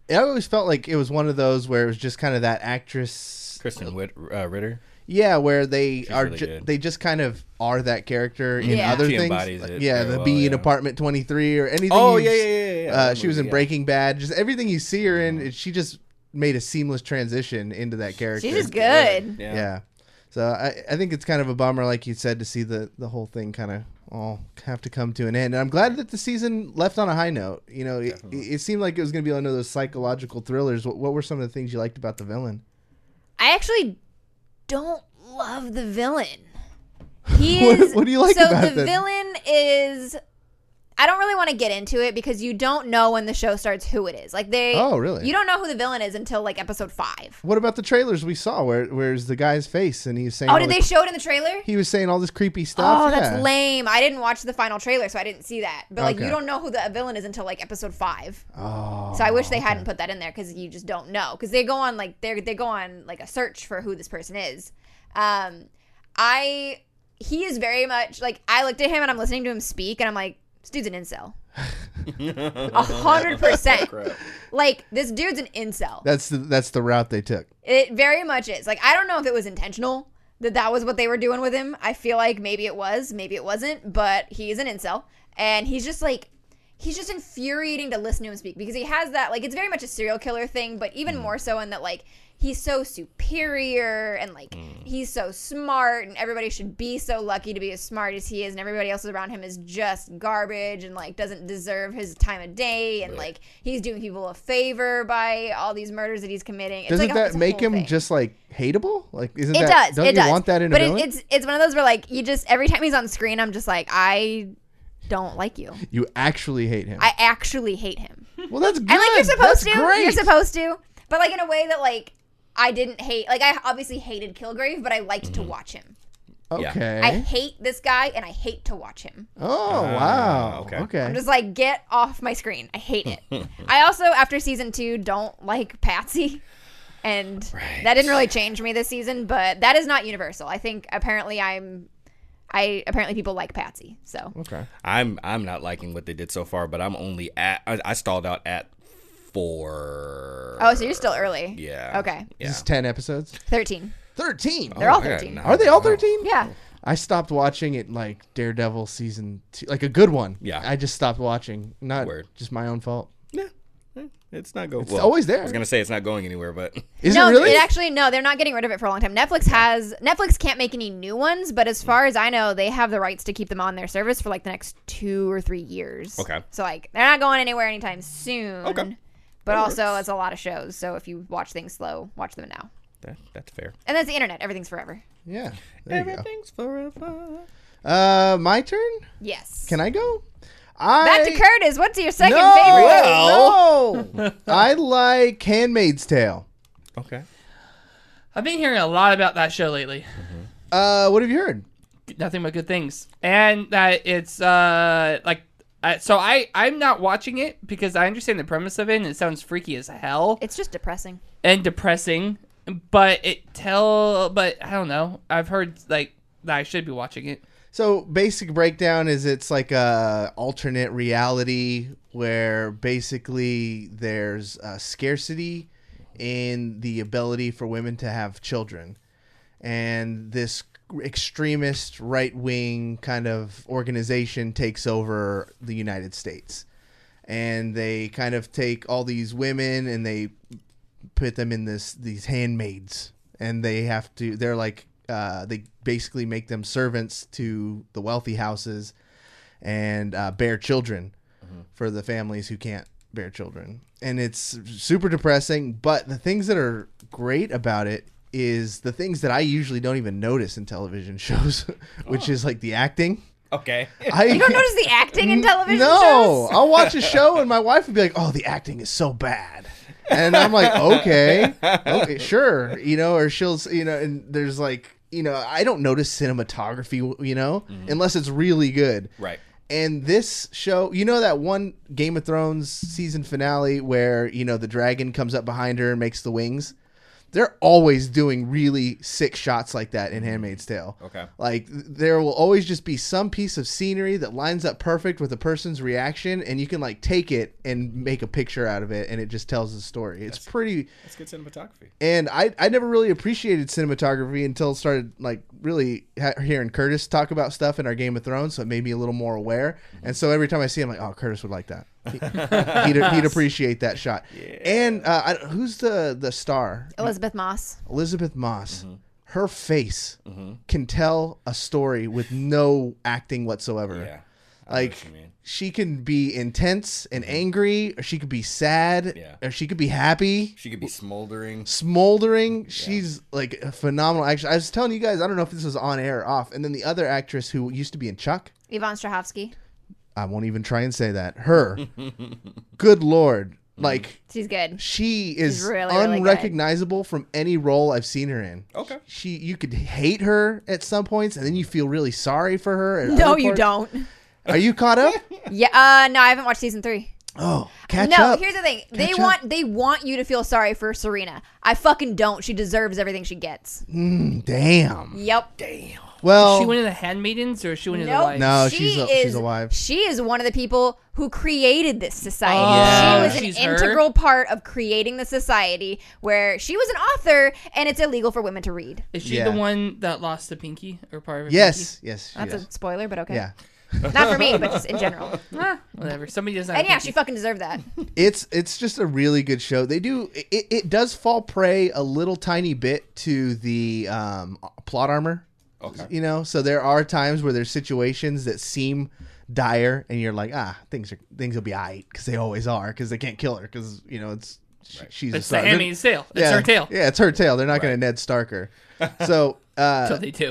S2: I always felt like it was one of those where it was just kind of that actress,
S4: Kristen Witt, uh, Ritter.
S2: yeah, where they
S4: She's
S2: are
S4: really
S2: ju-
S4: good.
S2: they just kind of are that character in
S3: Yeah.
S2: other
S4: She
S2: things.
S4: embodies
S2: Like,
S4: it
S2: yeah,
S4: very
S2: the
S4: well,
S2: Bee in
S4: yeah.
S2: Apartment twenty-three or anything.
S4: Oh,
S2: you
S4: yeah,
S2: s-
S4: yeah, yeah, yeah.
S2: Uh,
S4: That
S2: she was
S4: movie,
S2: in
S4: yeah.
S2: Breaking Bad. Just everything you see her in, it- she just made a seamless transition into that character.
S3: She's just good.
S4: Yeah.
S2: Yeah. So I, I think it's kind of a bummer, like you said, to see the, the whole thing kind of all have to come to an end. And I'm glad that the season left on a high note. You know, it, it seemed like it was going to be one of those psychological thrillers. What, what were some of the things you liked about the villain?
S3: I actually don't love the villain. He
S2: What-
S3: is.
S2: what do you like
S3: so
S2: about
S3: the
S2: it then?
S3: villain is. I don't really want to get into it because you don't know when the show starts who it is. Like they.
S2: Oh, really?
S3: You don't know who the villain is until like episode five.
S2: What about the trailers we saw where where's the guy's face and he was saying
S3: Oh,
S2: all
S3: did
S2: the-
S3: they show it in the trailer?
S2: he was saying all this creepy stuff?
S3: Oh, that's
S2: Yeah.
S3: lame. I didn't watch the final trailer, so I didn't see that. But like,
S2: Okay.
S3: you don't know who the villain is until like episode five.
S2: Oh.
S3: So I wish they hadn't put that in there because you just don't know. Because they go on like they they go on like a search for who this person is. Um, I he is very much like I looked at him and I'm listening to him speak and I'm like, this dude's an incel. A hundred percent. Like this dude's an incel.
S2: That's the that's the route they took.
S3: It very much is. Like I don't know if it was intentional that that was what they were doing with him. I feel like maybe it was, maybe it wasn't. But he's an incel and he's just like. He's just infuriating to listen to him speak because he has that, like, it's very much a serial killer thing, but even more so in that, like, he's so superior and, like, he's so smart and everybody should be so lucky to be as smart as he is and everybody else around him is just garbage and, like, doesn't deserve his time of day and, like, he's doing people a favor by all these murders that he's committing. It's
S2: Doesn't
S3: like a-
S2: that
S3: it's a
S2: make
S3: whole
S2: him
S3: thing.
S2: just like hateable? Like, isn't
S3: It
S2: that
S3: does.
S2: don't
S3: it
S2: you
S3: does.
S2: want that in
S3: but
S2: a
S3: it,
S2: villain?
S3: it's it's one of those where, like, you just, every time he's on screen, I'm just like, I don't like you.
S2: You actually hate him.
S3: I actually hate him.
S2: well, that's good.
S3: And like you're supposed
S2: That's
S3: to,
S2: Great.
S3: you're supposed to, but like in a way that like I didn't hate. Like I obviously hated Kilgrave, but I liked to watch him.
S2: Okay.
S3: I hate this guy, and I hate to watch him.
S2: oh wow.
S4: okay.
S2: Okay.
S3: I'm just like, get off my screen. I hate it. I also, after season two, don't like Patsy, and
S4: Right.
S3: that didn't really change me this season. But that is not universal. I think apparently I'm. I apparently people like Patsy, so
S2: okay.
S4: I'm I'm not liking what they did so far, but I'm only at I, I stalled out at four.
S3: oh, so you're still early.
S4: Yeah.
S3: Okay,
S4: Yeah.
S2: This is ten episodes.
S3: Thirteen.
S2: Thirteen.
S3: They're all
S4: I got
S3: thirteen.
S4: nine.
S2: Are they all
S4: Wow.
S2: thirteen?
S3: Yeah.
S2: I stopped watching it like Daredevil season two, like a good one.
S4: Yeah.
S2: I just stopped watching. Not
S4: Word.
S2: just my own fault.
S4: Yeah. Eh, It's not going.
S2: It's always there.
S4: I was gonna say it's not going anywhere, but
S2: Is
S3: no,
S2: it really?
S3: it actually no. They're not getting rid of it for a long time. Netflix has Netflix can't make any new ones, but as far as I know, they have the rights to keep them on their service for like the next two or three years.
S4: Okay.
S3: So like they're not going anywhere anytime soon.
S4: Okay.
S3: But
S4: That
S3: also,
S4: works.
S3: it's a lot of shows. So if you watch things slow, watch them now.
S4: that, that's fair.
S3: And that's the internet. Everything's forever.
S2: yeah. There you go.
S4: Everything's forever.
S2: Uh, my turn.
S3: Yes.
S2: Can I go? I
S3: Back to Curtis. What's your second
S2: no,
S3: favorite?
S2: No. I like Handmaid's Tale.
S4: Okay.
S1: I've been hearing a lot about that show lately.
S2: Uh, what have you heard?
S1: Nothing but good things, and that it's uh like. Uh, so I I'm not watching it because I understand the premise of it and it sounds freaky as hell
S3: It's just depressing.
S1: and depressing, but it tell but I don't know. I've heard like that I should be watching it.
S2: So basic breakdown is it's like a alternate reality where basically there's a scarcity in the ability for women to have children. And this extremist right-wing kind of organization takes over the United States. And they kind of take all these women and they put them in this these handmaids. And they have to, they're like, uh, they basically make them servants to the wealthy houses and uh, bear children for the families who can't bear children. And it's super depressing, but the things that are great about it is the things that I usually don't even notice in television shows, which is like the acting.
S4: Okay.
S2: I,
S3: You don't notice the acting in television
S2: no,
S3: shows?
S2: I'll watch a show and my wife would be like, "Oh, the acting is so bad," and I'm like, "Okay, okay, sure," you know, or she'll, you know, and there's like, you know, I don't notice cinematography, you know, unless it's really good.
S4: Right.
S2: And this show, you know, that one Game of Thrones season finale where, you know, the dragon comes up behind her and makes the wings. they're always doing really sick shots like that in Handmaid's Tale.
S4: Okay.
S2: Like there will always just be some piece of scenery that lines up perfect with a person's reaction, and you can like take it and make a picture out of it, and it just tells the story. It's
S4: That's-
S2: pretty.
S4: That's good cinematography.
S2: And I I never really appreciated cinematography until started like really ha- hearing Curtis talk about stuff in our Game of Thrones, so it made me a little more aware. And so every time I see him, like, oh, Curtis would like that. He, he'd, he'd appreciate that shot.
S4: Yeah.
S2: And uh, I, who's the the star?
S3: Elizabeth Moss.
S2: Elizabeth Moss.
S4: Mm-hmm.
S2: Her face can tell a story with no acting whatsoever.
S4: Yeah. I know
S2: Like
S4: what you mean.
S2: she can be intense and angry, or she could be sad,
S4: Yeah.
S2: or she could be happy,
S4: She could be smoldering.
S2: smoldering. She's like a phenomenal actress. I was telling you guys, I don't know if this was on air or off. And then the other actress who used to be in Chuck,
S3: Yvonne Strahovski.
S2: I won't even try and say that. Her, good lord, like
S3: She's good.
S2: she is
S3: really, really good.
S2: unrecognizable from any role I've seen her in.
S4: Okay.
S2: She, you could hate her at some points, and then you feel really sorry for her. at
S3: No,
S2: other
S3: you
S2: parts.
S3: don't.
S2: Are you caught up?
S3: Yeah. Uh, no, I haven't watched season three.
S2: Oh, catch
S3: no,
S2: up.
S3: here's the thing. They
S2: Catch
S3: want
S2: up.
S3: they want you to feel sorry for Serena. I fucking don't. She deserves everything she gets.
S2: Mm, damn.
S3: Yep.
S4: Damn.
S2: Well,
S1: Is she one of the handmaidens or is she one of the
S3: Nope.
S1: wives?
S2: No,
S3: she
S2: she's a-
S3: is,
S2: she's a wife.
S3: She is one of the people who created this society.
S1: Oh,
S2: Yeah.
S3: She was an
S1: she's her?
S3: integral part of creating the society where she was an author and it's illegal for women to read.
S1: Is she
S2: Yeah.
S1: the one that lost a pinky or part of a
S2: yes, yes, she
S3: That's
S2: is.
S3: a spoiler, but okay.
S2: Yeah.
S3: Not for me, but just in general.
S1: pinky? Ah, whatever. Somebody doesn't have
S3: And yeah,
S1: a
S3: she
S1: pinky.
S3: fucking deserved that.
S2: It's it's just a really good show. They do it, it does fall prey a little tiny bit to the um, plot armor.
S4: Okay.
S2: You know, so there are times where there's situations that seem dire, and you're like, ah, things are things will be alright because they always are because they can't kill her because you know it's sh
S4: Right.
S2: she's a
S1: It's
S2: star.
S1: the Handmaid's Tale. It's
S2: yeah,
S1: her tail.
S2: Yeah, it's her tail. They're not going
S4: Right.
S2: to Ned Stark her. So uh,
S1: So they do.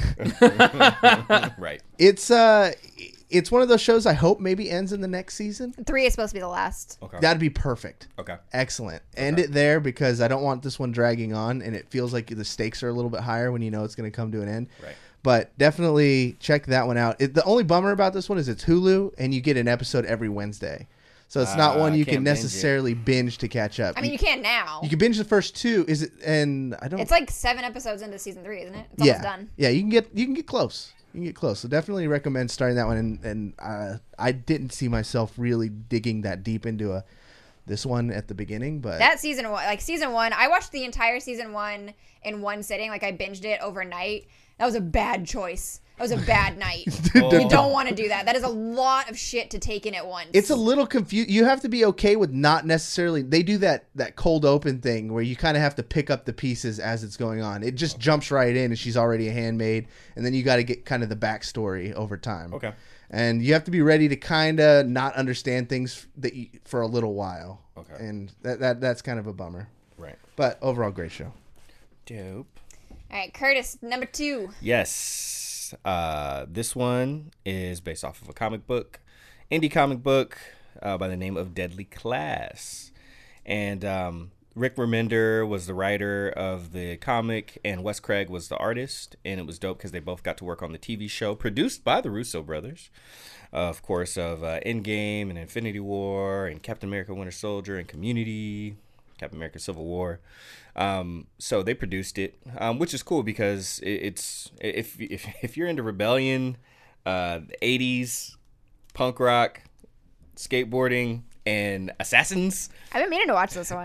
S4: Right.
S2: it's uh it's one of those shows I hope maybe ends in the next season.
S3: Three is supposed to be the last.
S4: Okay.
S2: That'd be perfect.
S4: Okay.
S2: Excellent. End it there because I don't want this one dragging on, and it feels like the stakes are a little bit higher when you know it's going to come to an end.
S4: Right.
S2: But definitely check that one out. It, the only bummer about this one is it's Hulu, and you get an episode every Wednesday. So it's not
S4: Ah,
S2: one you
S4: can't
S2: can
S4: binge it.
S2: necessarily binge to catch up.
S3: I mean, you can now.
S2: you can binge the first two. Is it? And I don't.
S3: It's like seven episodes into season three, isn't it? It's
S2: yeah,
S3: almost done.
S2: yeah. You can get you can get close. You can get close. So definitely recommend starting that one. And and uh, I didn't see myself really digging that deep into a this one at the beginning, but
S3: That season one, like season one, I watched the entire season one in one sitting. Like I binged it overnight. That was a bad choice. That was a bad night. You don't want to do that. That is a lot of shit to take in at once.
S2: it's a little confused. You have to be okay with not necessarily. They do that that cold open thing where you kind of have to pick up the pieces as it's going on. It just jumps right in, and she's already a handmaid, and then you got to get kind of the backstory over time.
S4: Okay.
S2: And you have to be ready to kind of not understand things that you, for a little while.
S4: Okay.
S2: And that, that that's kind of a bummer.
S4: Right.
S2: But overall, great show.
S4: Dope.
S3: All right, Curtis, number two.
S4: Yes. Uh, this one is based off of a comic book, indie comic book uh, by the name of Deadly Class. And um, Rick Remender was the writer of the comic, and Wes Craig was the artist. And it was dope because they both got to work on the T V show produced by the Russo brothers. Uh, of course, of uh, Endgame and Infinity War and Captain America Winter Soldier and Community, Captain America Civil War. Um, so they produced it, um, which is cool because it, it's if, if if you're into rebellion, uh, the eighties, punk rock, skateboarding, and assassins.
S3: I've been meaning to watch this one.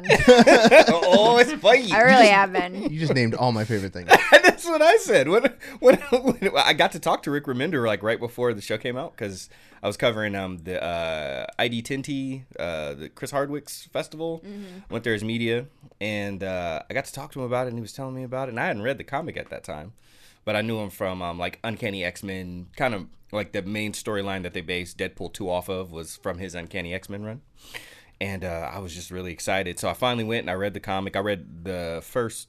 S4: Oh, it's funny.
S3: I really have been.
S2: You just named all my favorite things.
S4: That's what I said. When, when, when I got to talk to Rick Remender like right before the show came out, because I was covering um the uh, I D ten T, uh, the Chris Hardwick's festival.
S3: Mm-hmm.
S4: Went there as media, and uh, I got to talk to him about it, and he was telling me about it. And I hadn't read the comic at that time, but I knew him from um, like Uncanny X-Men, kind of like the main storyline that they based Deadpool two off of was from his Uncanny X-Men run. And uh, I was just really excited. So I finally went and I read the comic. I read the first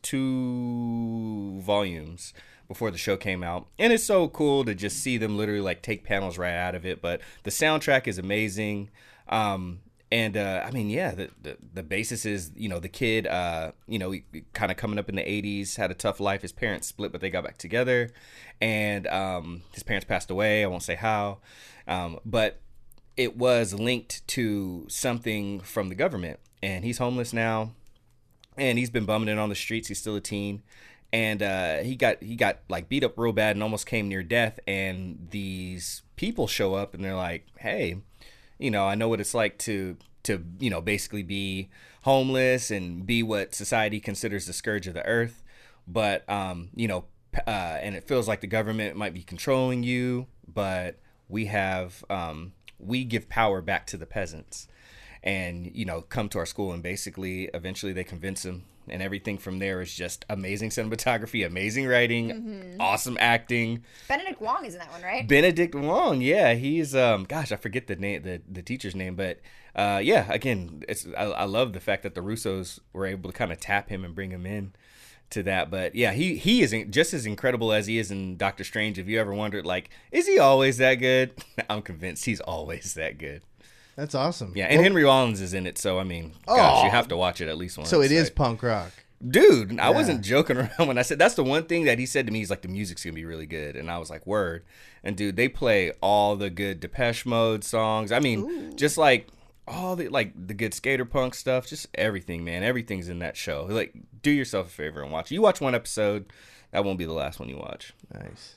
S4: two volumes before the show came out. And it's so cool to just see them literally like take panels right out of it. But the soundtrack is amazing. Um, and uh, I mean, yeah, the, the the basis is, you know, the kid, uh, you know, kind of coming up in the eighties, had a tough life. His parents split, but they got back together. And um, his parents passed away. I won't say how. Um, but it was linked to something from the government, and he's homeless now. and he's been bumming it on the streets. He's still a teen, and uh, he got he got like beat up real bad and almost came near death. And these people show up and they're like, "Hey, you know, I know what it's like to to you know basically be homeless and be what society considers the scourge of the earth, but um, you know, uh, and it feels like the government might be controlling you, but we have um, we give power back to the peasants." And, you know, come to our school, and basically eventually they convince him, and everything from there is just amazing cinematography, amazing writing, mm-hmm. awesome acting.
S3: Benedict Wong is in that one, right?
S4: Benedict Wong, yeah, he's um gosh, I forget the name, the, the teacher's name, but uh yeah, again, it's I, I love the fact that the Russos were able to kind of tap him and bring him in to that. But yeah, he he is just as incredible as he is in Doctor Strange. If you ever wondered, like, is he always that good? I'm convinced he's always that good.
S2: That's awesome.
S4: Yeah, and well, Henry Rollins is in it, so I mean, gosh, oh, you have to watch it at least once.
S2: So it is
S4: right?
S2: punk rock.
S4: Dude, I yeah. wasn't joking around when I said that's the one thing that he said to me. He's like, the music's gonna be really good, and I was like, word. And dude, they play all the good Depeche Mode songs. I mean, Ooh. just like all the like the good skater punk stuff, just everything, man. Everything's in that show. Like, do yourself a favor and watch. You watch one episode, that won't be the last one you watch.
S2: Nice.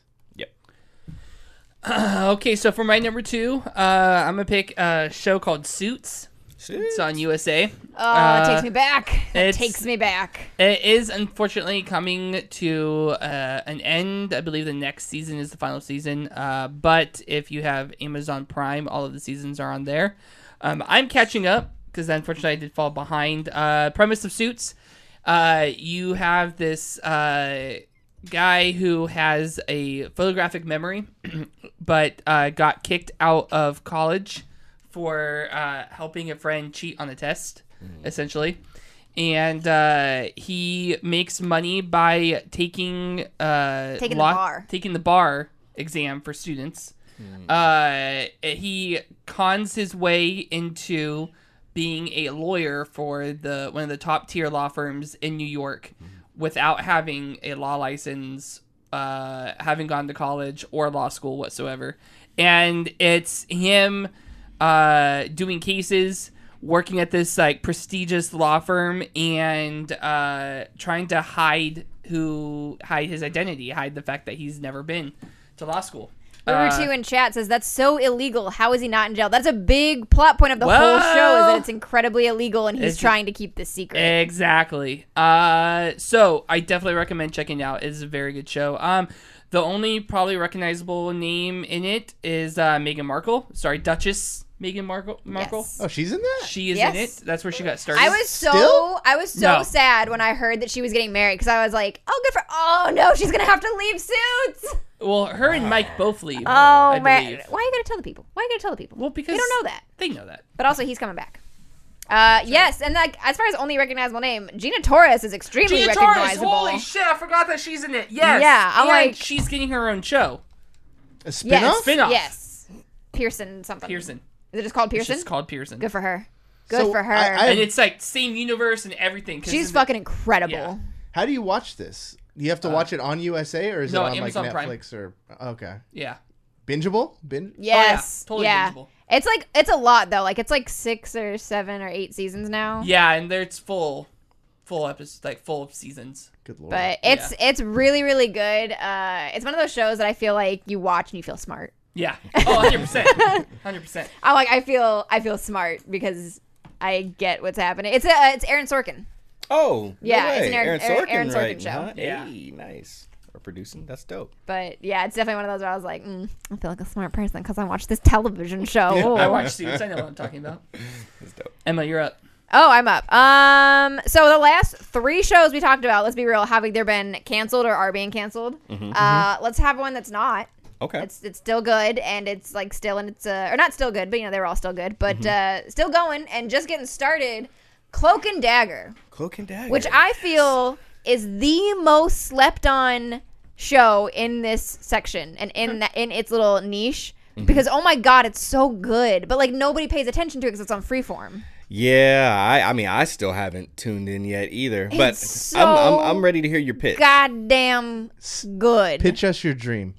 S1: Uh, okay, so for my number two, uh, I'm gonna pick a show called Suits. Suits. It's on U S A.
S3: Oh, uh, it takes me back. It takes me back.
S1: It is unfortunately coming to uh, an end. I believe the next season is the final season. Uh, but if you have Amazon Prime, all of the seasons are on there. Um, I'm catching up because unfortunately I did fall behind. Uh, premise of Suits: uh, you have this. Uh, guy who has a photographic memory but uh, got kicked out of college for uh, helping a friend cheat on a test, mm. essentially. And uh, he makes money by taking uh,
S3: taking
S1: lo-
S3: the bar
S1: taking the bar exam for students. Mm. Uh, he cons his way into being a lawyer for the one of the top tier law firms in New York. Mm. Without having a law license, uh, having gone to college or law school whatsoever. And it's him uh, doing cases, working at this like prestigious law firm, and uh, trying to hide who hide his identity, hide the fact that he's never been to law school.
S3: River two in chat says that's so illegal. How is he not in jail? That's a big plot point of the well, whole show, is that it's incredibly illegal and he's trying to keep this secret.
S1: Exactly. Uh, so I definitely recommend checking it out. It's a very good show. Um, the only probably recognizable name in it is uh, Meghan Markle. Sorry, Duchess Meghan Markle. Markle.
S3: Yes.
S2: Oh, she's in that?
S1: She is
S3: yes.
S1: in it. That's where she got started.
S3: I was so
S2: Still?
S3: I was so
S1: No.
S3: sad when I heard that she was getting married because I was like, oh, good for. Oh no, she's gonna have to leave Suits.
S1: Well, her and Mike both leave.
S3: Oh
S1: I
S3: man,
S1: believe.
S3: why are you gonna tell the people? Why are you gonna tell the people?
S1: Well, because
S3: they don't know that.
S1: They know that.
S3: But also, he's coming back. Uh, yes, and like as far as only recognizable name, Gina Torres is extremely
S1: Gina Torres,
S3: recognizable.
S1: holy shit! I forgot that she's in it. Yes.
S3: Yeah, I'm
S1: and
S3: like-
S1: she's getting her own show.
S2: A spinoff?
S3: Yes,
S1: Spin-off.
S3: yes. Pearson something.
S1: Pearson.
S3: Is it just called
S1: It's
S3: Pearson?
S1: just called Pearson.
S3: Good for her. Good
S2: So,
S3: for her.
S2: I- I-
S1: And it's like same universe and everything. 'cause
S3: She's
S1: of-
S3: fucking incredible.
S1: Yeah.
S2: How do you watch this? Do you have to
S1: Uh,
S2: watch it on U S A or is
S1: no,
S2: it on
S1: Amazon
S2: like
S1: Prime.
S2: Netflix or okay?
S1: Yeah.
S2: Bingeable? Binge?
S3: Yes.
S1: Oh, yeah. Totally
S3: yeah.
S1: bingeable.
S3: It's like it's a lot though. Like it's like six or seven or eight seasons now.
S1: Yeah, and there it's full, full episodes, like full seasons.
S2: Good lord.
S3: But it's it's really really good. Uh, it's one of those shows that I feel like you watch and you feel smart.
S1: Yeah. Oh, one hundred percent. one hundred percent.
S3: I like I feel I feel smart because I get what's happening. It's a it's Aaron Sorkin.
S4: Oh, no
S3: Yeah,
S4: way.
S3: it's an Aaron-
S4: Aaron Sorkin,
S3: Aaron Sorkin
S4: writing,
S3: show.
S4: huh?
S1: Yeah.
S4: Hey, nice. Or producing. That's dope.
S3: But yeah, it's definitely one of those where I was like, mm, I feel like a smart person because I watched this television show.
S2: Yeah.
S1: I
S3: Oh.
S1: watch Suits. I know what I'm talking about.
S4: That's dope.
S1: Emma, you're up.
S3: Oh, I'm up. Um, so the last three shows we talked about, let's be real, have either been canceled or are being canceled.
S4: Mm-hmm.
S3: Uh, let's have one that's not.
S4: Okay.
S3: It's it's still good and it's like still and it's uh or not still good, but you know they were all still good, but
S4: Mm-hmm.
S3: uh, still going and just getting started. Cloak and Dagger,
S4: Cloak and Dagger.
S3: which I feel is the most slept on show in this section and in that in its little niche
S4: Mm-hmm.
S3: because oh my god, it's so good, but like nobody pays attention to it because it's on Freeform.
S4: Yeah, I, I mean, I still haven't tuned in yet either, but
S3: It's
S4: I'm, I'm
S3: so
S4: I'm ready to hear your pitch.
S3: Goddamn good.
S2: Pitch us your dream.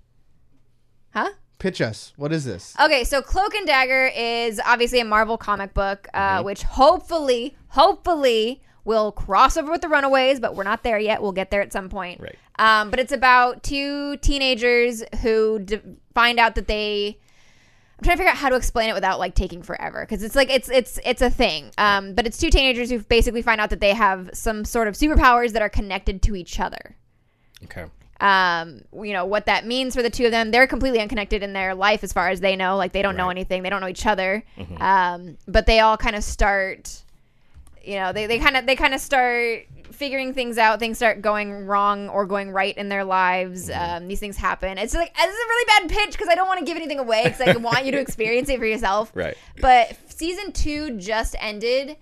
S3: Huh?
S2: Pitch us. What is this?
S3: Okay, so Cloak and Dagger is obviously a Marvel comic book, uh,
S4: Mm-hmm.
S3: which hopefully, hopefully will cross over with the Runaways, but we're not there yet. We'll get there at some point.
S4: Right.
S3: Um, but it's about two teenagers who d- find out that they. I'm trying to figure out how to explain it without like taking forever, because it's like it's it's it's a thing. Um, but it's two teenagers who basically find out that they have some sort of superpowers that are connected to each other.
S4: Okay.
S3: Um, you know what that means for the two of them. They're completely unconnected in their life as far as they know. Like they don't know
S4: Right.
S3: anything. They don't know each other.
S4: Mhm.
S3: Um, but they all kind of start. You know, they they kind of they kind of start figuring things out. Things start going wrong or going right in their lives.
S4: Mm-hmm.
S3: Um, these things happen. It's like this is a really bad pitch because I don't want to give anything away because I want you to experience it for yourself.
S4: Right.
S3: But season two just ended,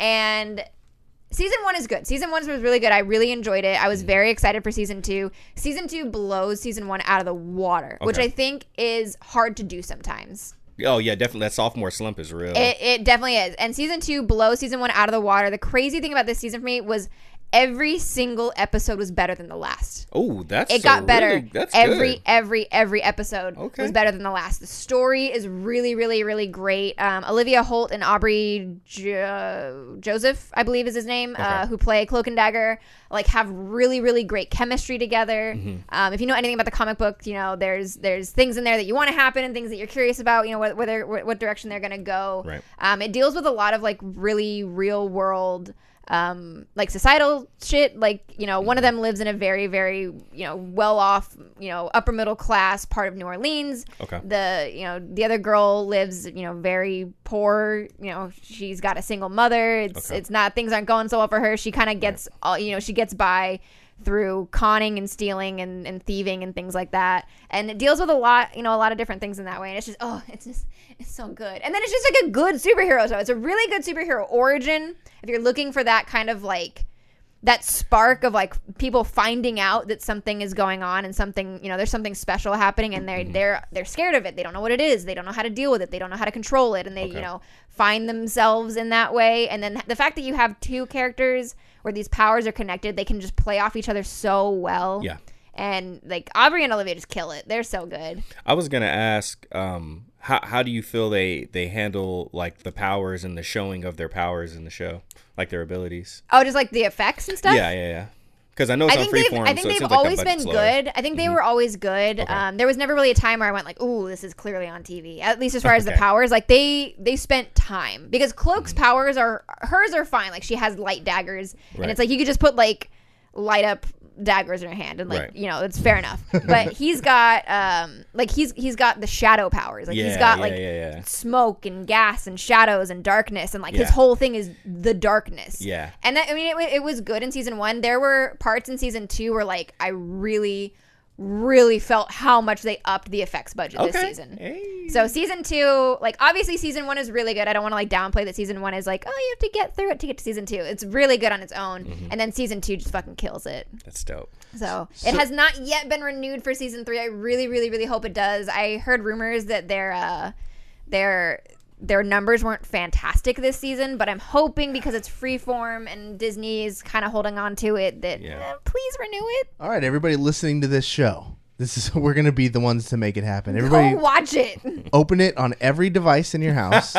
S3: and season one is good. Season one was really good. I really enjoyed it. I was very excited for season two. Season two blows season one out of the water, which
S4: Okay.
S3: I think is hard to do sometimes.
S4: Oh yeah, definitely. That sophomore slump is real.
S3: It, it definitely is. And season two blows season one out of the water. The crazy thing about this season for me was every single episode was better than the last.
S4: Oh, that's
S3: It
S4: so
S3: got better.
S4: really- that's
S3: every
S4: good.
S3: every every episode
S4: Okay.
S3: was better than the last. The story is really really really great. Um, Olivia Holt and Aubrey jo- Joseph, I believe is his name, uh,
S4: Okay.
S3: who play Cloak and Dagger, like have really really great chemistry together.
S4: Mm-hmm.
S3: Um, if you know anything about the comic book, you know there's there's things in there that you want to happen and things that you're curious about. You know wh- whether wh- what direction they're gonna go.
S4: Right.
S3: Um, it deals with a lot of like really real world. Um, like societal shit, like, you know, one of them lives in a very, very, you know, well-off, you know, upper middle class part of New Orleans.
S4: Okay.
S3: The, you know, the other girl lives, you know, very poor, you know, she's got a single mother. It's,
S4: Okay.
S3: it's not, things aren't going so well for her. She kind of gets, all, you know, she gets by through conning and stealing and, and thieving and things like that. And it deals with a lot, you know, a lot of different things in that way. And it's just, oh, it's just, it's so good. And then it's just like a good superhero show. It's a really good superhero origin. If you're looking for that kind of like, that spark of like people finding out that something is going on and something, you know, there's something special happening and they're, they're, they're scared of it. They don't know what it is. They don't know how to deal with it. They don't know how to control it. And they,
S4: Okay.
S3: you know, find themselves in that way. And then the fact that you have two characters where these powers are connected, they can just play off each other so well.
S4: Yeah.
S3: And like Aubrey and Olivia just kill it. They're so good.
S4: I was gonna ask, um, how how do you feel they they handle like the powers and the showing of their powers in the show, like their abilities?
S3: Oh, just like the effects and stuff?
S4: Yeah, yeah, yeah. Because I know it's
S3: I
S4: on
S3: think they've,
S4: Freeform,
S3: I think
S4: so it
S3: they've
S4: seems like
S3: always
S4: that
S3: been
S4: budget's lower.
S3: good. I think they were always good.
S4: Okay.
S3: Um, there was never really a time where I went like, "Ooh, this is clearly on T V." At least as far as the
S4: Okay.
S3: powers, like they they spent time because Cloak's powers are hers are fine. Like she has light daggers,
S4: Right.
S3: and it's like you could just put like light up daggers in her hand, and like
S4: Right.
S3: you know it's fair enough. But he's got um like he's he's got the shadow powers. Like
S4: Yeah,
S3: he's got
S4: yeah,
S3: like
S4: yeah, yeah.
S3: smoke and gas and shadows and darkness, and like his
S4: Yeah.
S3: whole thing is the darkness.
S4: Yeah.
S3: And that, I mean, it, it was good in season one. There were parts in season two where, like, I really, really felt how much they upped the effects budget this
S4: Okay.
S3: season.
S4: Hey.
S3: So season two, like, obviously season one is really good. I don't want to, like, downplay that season one is like, oh, you have to get through it to get to season two. It's really good on its own.
S4: Mm-hmm.
S3: And then season two just fucking kills it.
S4: That's dope.
S3: So, it has not yet been renewed for season three. I really, really, really hope it does. I heard rumors that their, uh, their, their numbers weren't fantastic this season, but I'm hoping because it's freeform and Disney is kind of holding on to it that
S4: Yeah.
S3: eh, please renew it.
S2: All right, everybody listening to this show. This is we're gonna be the ones to make it happen. Everybody,
S3: Go watch it.
S2: open it on every device in your house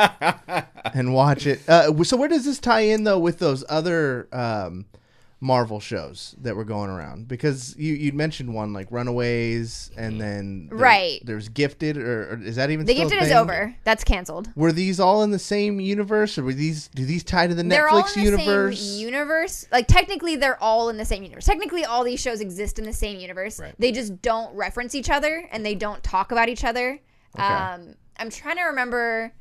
S2: and watch it. Uh, so where does this tie in though with those other um, Marvel shows that were going around? Because you you mentioned one like Runaways, and then there-
S3: Right.
S2: there's Gifted, or, or is that even
S3: The
S2: still a
S3: Gifted is
S2: thing?
S3: over. That's canceled.
S2: Were these all in the same universe, or were these do these tie to the
S3: They're all
S2: Netflix
S3: in the
S2: universe?
S3: same universe. Like technically, they're all in the same universe. Technically, all these shows exist in the same universe.
S4: Right.
S3: They just don't reference each other and they don't talk about each other. Um, I'm trying to remember.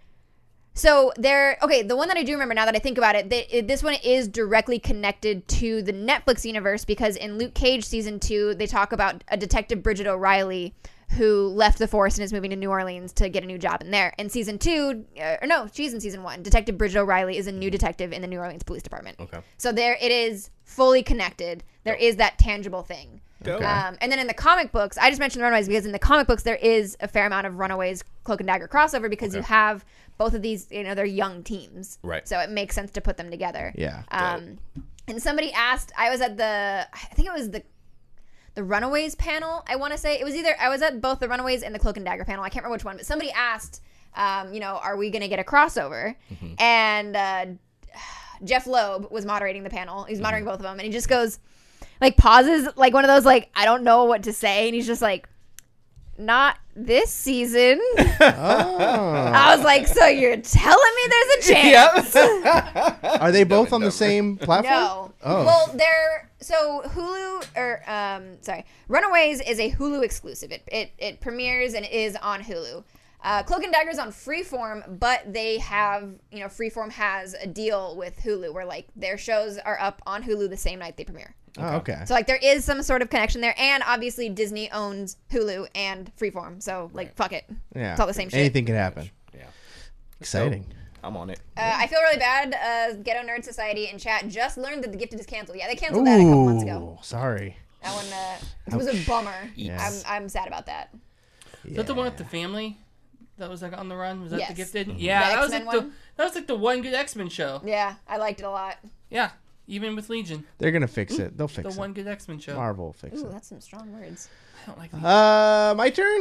S3: So they're okay. The one that I do remember now that I think about it, they, it, this one is directly connected to the Netflix universe because in Luke Cage season two, they talk about a detective Bridget O'Reilly who left the force and is moving to New Orleans to get a new job in there. In season two, uh, or no, she's in season one. Detective Bridget O'Reilly is a new detective in the New Orleans Police Department.
S4: Okay.
S3: So there, it is fully connected. There is that tangible thing.
S4: Dope.
S3: Um, and then in the comic books, I just mentioned Runaways because in the comic books there is a fair amount of Runaways Cloak and Dagger crossover because you
S4: Okay.
S3: have both of these, you know, they're young teams.
S4: Right.
S3: So it makes sense to put them together.
S2: Yeah.
S3: Um, and somebody asked, I was at the, I think it was the, the Runaways panel. I want to say it was either I was at both the Runaways and the Cloak and Dagger panel. I can't remember which one, but somebody asked, um, you know, are we going to get a crossover?
S4: Mm-hmm.
S3: And uh, Jeff Loeb was moderating the panel. He's moderating both of them, and he just goes, like, pauses, like one of those, like, I don't know what to say, and he's just like, not this season.
S2: Oh.
S3: I was like, so you're telling me there's a chance?
S2: Are they both on the same platform?
S3: No.
S2: Oh.
S3: Well, they're so Hulu or um sorry, Runaways is a Hulu exclusive. It it, it premieres and is on Hulu. Uh, Cloak and Dagger's on Freeform, but they have, you know, Freeform has a deal with Hulu where, like, their shows are up on Hulu the same night they premiere.
S2: Oh, okay.
S3: So, like, there is some sort of connection there. And, obviously, Disney owns Hulu and Freeform. So, like, fuck it.
S2: Yeah.
S3: It's all the same shit.
S2: Anything can happen.
S4: Yeah.
S2: Exciting.
S4: So, I'm on it.
S3: Uh, I feel really bad. Uh, Ghetto Nerd Society in chat just learned that The Gifted is canceled. Yeah, they canceled that a couple months ago.
S2: Ooh, sorry.
S3: That one uh, it was a bummer.
S2: Yes.
S3: I'm, I'm sad about that.
S1: Is that the one with the family that was like on the run? Was that
S3: Yes.
S1: the Gifted?
S2: Mm-hmm.
S1: Yeah,
S3: The
S1: that was
S3: X-Men
S1: like the
S3: one?
S1: that was like the one good X-Men show.
S3: Yeah, I liked it a lot.
S1: Yeah, even with Legion,
S2: They're gonna fix it. They'll fix
S1: the
S2: it.
S1: one good X-Men show.
S2: Marvel will fix
S3: Ooh,
S2: it.
S3: that's some strong words.
S1: I don't like. Legion.
S2: Uh, my turn.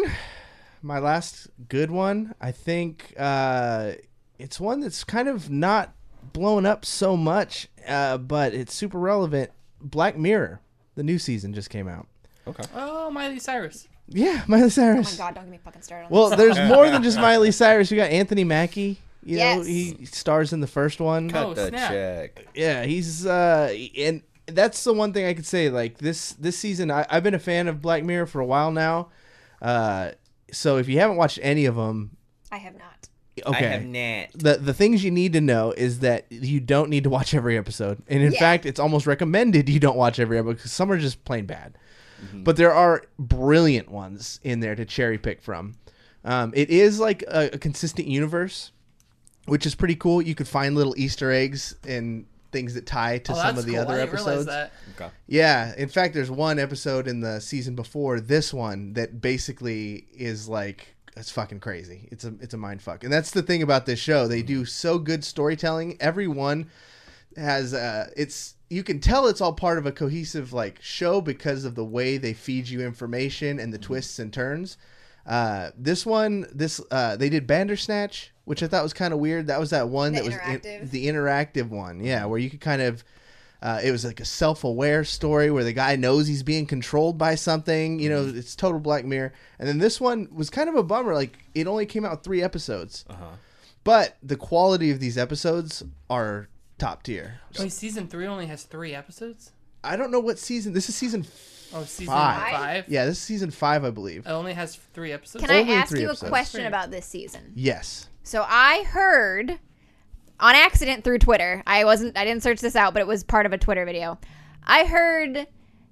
S2: My last good one. I think uh, it's one that's kind of not blown up so much, uh, but it's super relevant. Black Mirror, the new season just came out.
S4: Okay.
S1: Oh, Miley Cyrus.
S2: Yeah, Miley
S3: Oh
S2: Cyrus.
S3: my god, don't get me fucking started on
S2: Well,
S3: this.
S2: there's more than just Miley Cyrus. You got Anthony Mackie. You know,
S3: Yes.
S2: he stars in the first one.
S1: Oh,
S4: Cut the
S1: snap.
S4: check.
S2: Yeah, he's uh, and that's the one thing I could say. Like this this season, I, I've been a fan of Black Mirror for a while now. Uh, so if you haven't watched any of them,
S3: I have not.
S2: okay.
S4: I have not.
S2: the the things you need to know is that you don't need to watch every episode, and in
S3: Yeah.
S2: fact, it's almost recommended you don't watch every episode because some are just plain bad.
S4: Mm-hmm.
S2: But there are brilliant ones in there to cherry pick from. Um, it is like a, a consistent universe, which is pretty cool. You could find little Easter eggs and things that tie to
S1: Oh,
S2: some
S1: that's
S2: of the
S1: cool.
S2: other
S1: I didn't realize
S2: episodes.
S1: that.
S4: Okay.
S2: Yeah, in fact, there's one episode in the season before this one that basically is like it's fucking crazy. It's a it's a mind fuck, and that's the thing about this show. They do so good storytelling. Everyone has uh, it's you can tell it's all part of a cohesive like show because of the way they feed you information and the twists and turns. Uh, this one, this uh, they did Bandersnatch, which I thought was kind of weird. That was that one
S3: The
S2: that was
S3: interactive?
S2: in, the interactive one, yeah, where you could kind of. Uh, it was like a self-aware story where the guy knows he's being controlled by something. You know, it's total Black Mirror. And then this one was kind of a bummer. Like, it only came out with three episodes.
S4: Uh-huh.
S2: But the quality of these episodes are top tier.
S1: Wait, season three only has three episodes.
S2: I don't know what season. This is season
S1: Oh, season
S2: Five.
S1: five.
S2: Yeah, this is season five, I believe.
S1: It only has three episodes.
S3: Can I
S2: Only
S3: ask
S2: three
S3: you a
S2: episodes.
S3: question
S1: Three.
S3: about this season?
S2: Yes.
S3: So I heard on accident through Twitter. I wasn't I didn't search this out, but it was part of a Twitter video. I heard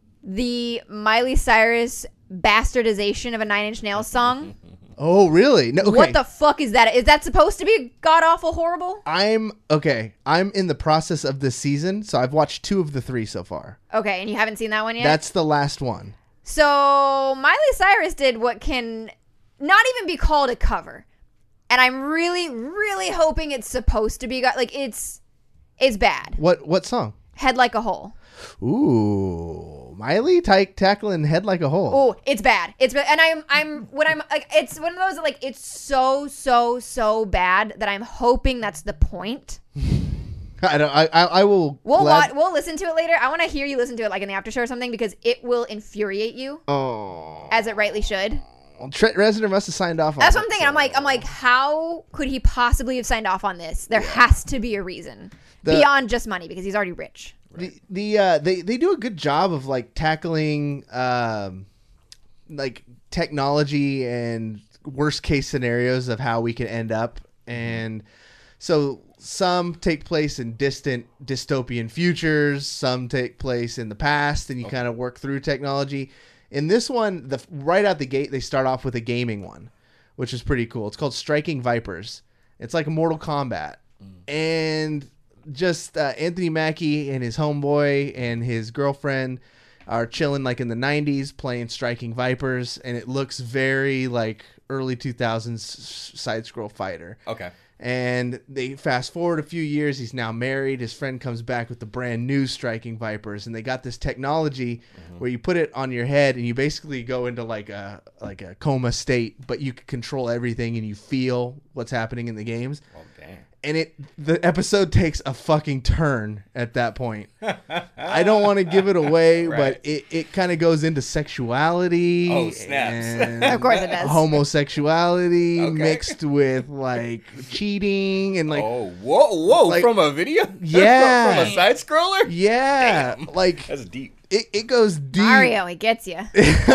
S3: the Miley Cyrus bastardization of a Nine Inch Nails song.
S2: Oh, really? No. Okay.
S3: What the fuck is that? Is that supposed to be god awful horrible?
S2: I'm okay. I'm in the process of this season, so I've watched two of the three so far.
S3: Okay, and you haven't seen that one yet?
S2: That's the last one.
S3: So Miley Cyrus did what can not even be called a cover. And I'm really, really hoping it's supposed to be go- like it's it's bad.
S2: What what song?
S3: Head Like a Hole.
S2: Ooh, Miley ta- tackling Head Like a Hole.
S3: Oh, it's bad. It's bad. And I'm I'm when I'm like it's one of those that, like it's so so so bad that I'm hoping that's the point.
S2: I don't. I. I, I will.
S3: We'll
S2: glad-
S3: wa- we'll listen to it later. I want to hear you listen to it like in the after show or something because it will infuriate you
S2: Oh.
S3: as it rightly should.
S2: Well, Trent Reznor must have signed off on
S3: That's
S2: it,
S3: what I'm thinking.
S2: so-
S3: I'm like, I'm like, how could he possibly have signed off on this? There has to be a reason
S2: The-
S3: beyond just money because he's already rich.
S2: The the uh, they they do a good job of like tackling um like technology and worst case scenarios of how we can end up, and so some take place in distant dystopian futures, some take place in the past, and you kind of work through technology. In this one, the right out the gate, they start off with a gaming one, which is pretty cool. It's called Striking Vipers. It's like a Mortal Kombat, and just uh, Anthony Mackie and his homeboy and his girlfriend are chilling like in the nineties playing Striking Vipers, and it looks very like early two thousands side scroll fighter.
S4: Okay.
S2: And they fast forward a few years. He's now married. His friend comes back with the brand new Striking Vipers, and they got this technology where you put it on your head, and you basically go into like a like a coma state, but you can control everything, and you feel what's happening in the games.
S4: Oh, damn.
S2: and it the episode takes a fucking turn at that point. I don't want to give it away,
S4: Right.
S2: but it, it kind of goes into sexuality.
S4: Oh, snaps.
S2: and
S3: Of course it does.
S2: Homosexuality
S4: Okay.
S2: mixed with like cheating and like
S4: oh, whoa, whoa,
S2: like-
S4: from a video?
S2: Yeah.
S4: from a side scroller?
S2: yeah, like
S4: That's deep.
S2: it, it goes deep.
S3: Mario, he gets you.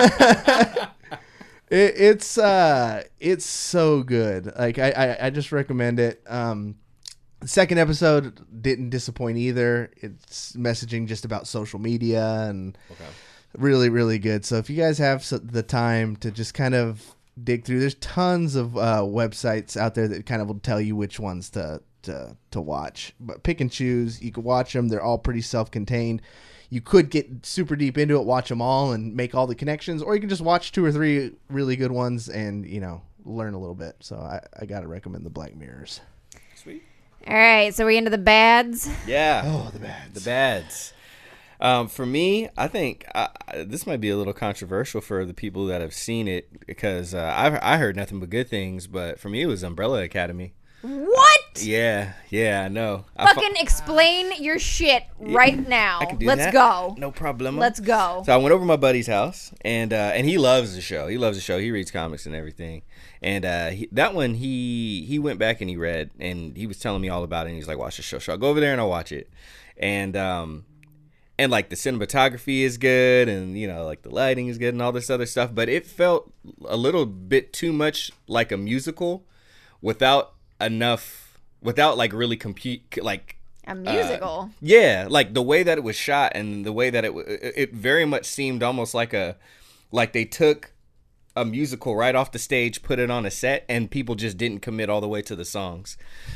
S2: It, it's uh, it's so good. Like I, I, I just recommend it. Um, the second episode didn't disappoint either. It's messaging just about social media and
S4: Okay.
S2: really, really good. So if you guys have so- the time to just kind of dig through, there's tons of uh, websites out there that kind of will tell you which ones to to to watch. But pick and choose. You can watch them. They're all pretty self-contained. You could get super deep into it, watch them all, and make all the connections, or you can just watch two or three really good ones and, you know, learn a little bit. So I, I got to recommend the Black Mirrors.
S4: Sweet.
S3: All right, so we into the bads.
S4: Yeah.
S2: Oh, the bads.
S4: The bads. Um, for me, I think uh, this might be a little controversial for the people that have seen it because uh, I I heard nothing but good things, but for me it was Umbrella Academy.
S3: What?
S4: Yeah, yeah, I know. I
S3: Fucking explain your shit right now.
S4: I can do
S3: Let's
S4: that.
S3: go.
S4: No problem.
S3: Let's go.
S4: So I went over to my buddy's house, and uh, and he loves the show. He loves the show. He reads comics and everything. And uh, he, that one, he he went back and he read, and he was telling me all about it. And he's like, "Watch the show." So I'll go over there and I'll watch it. And um, and like the cinematography is good, and you know, like the lighting is good, and all this other stuff. But it felt a little bit too much like a musical, without enough, without like really compute like.
S3: A musical.
S4: Uh, yeah, like the way that it was shot and the way that it it it very much seemed almost like a like they took a musical right off the stage, put it on a set, and people just didn't commit all the way to the songs.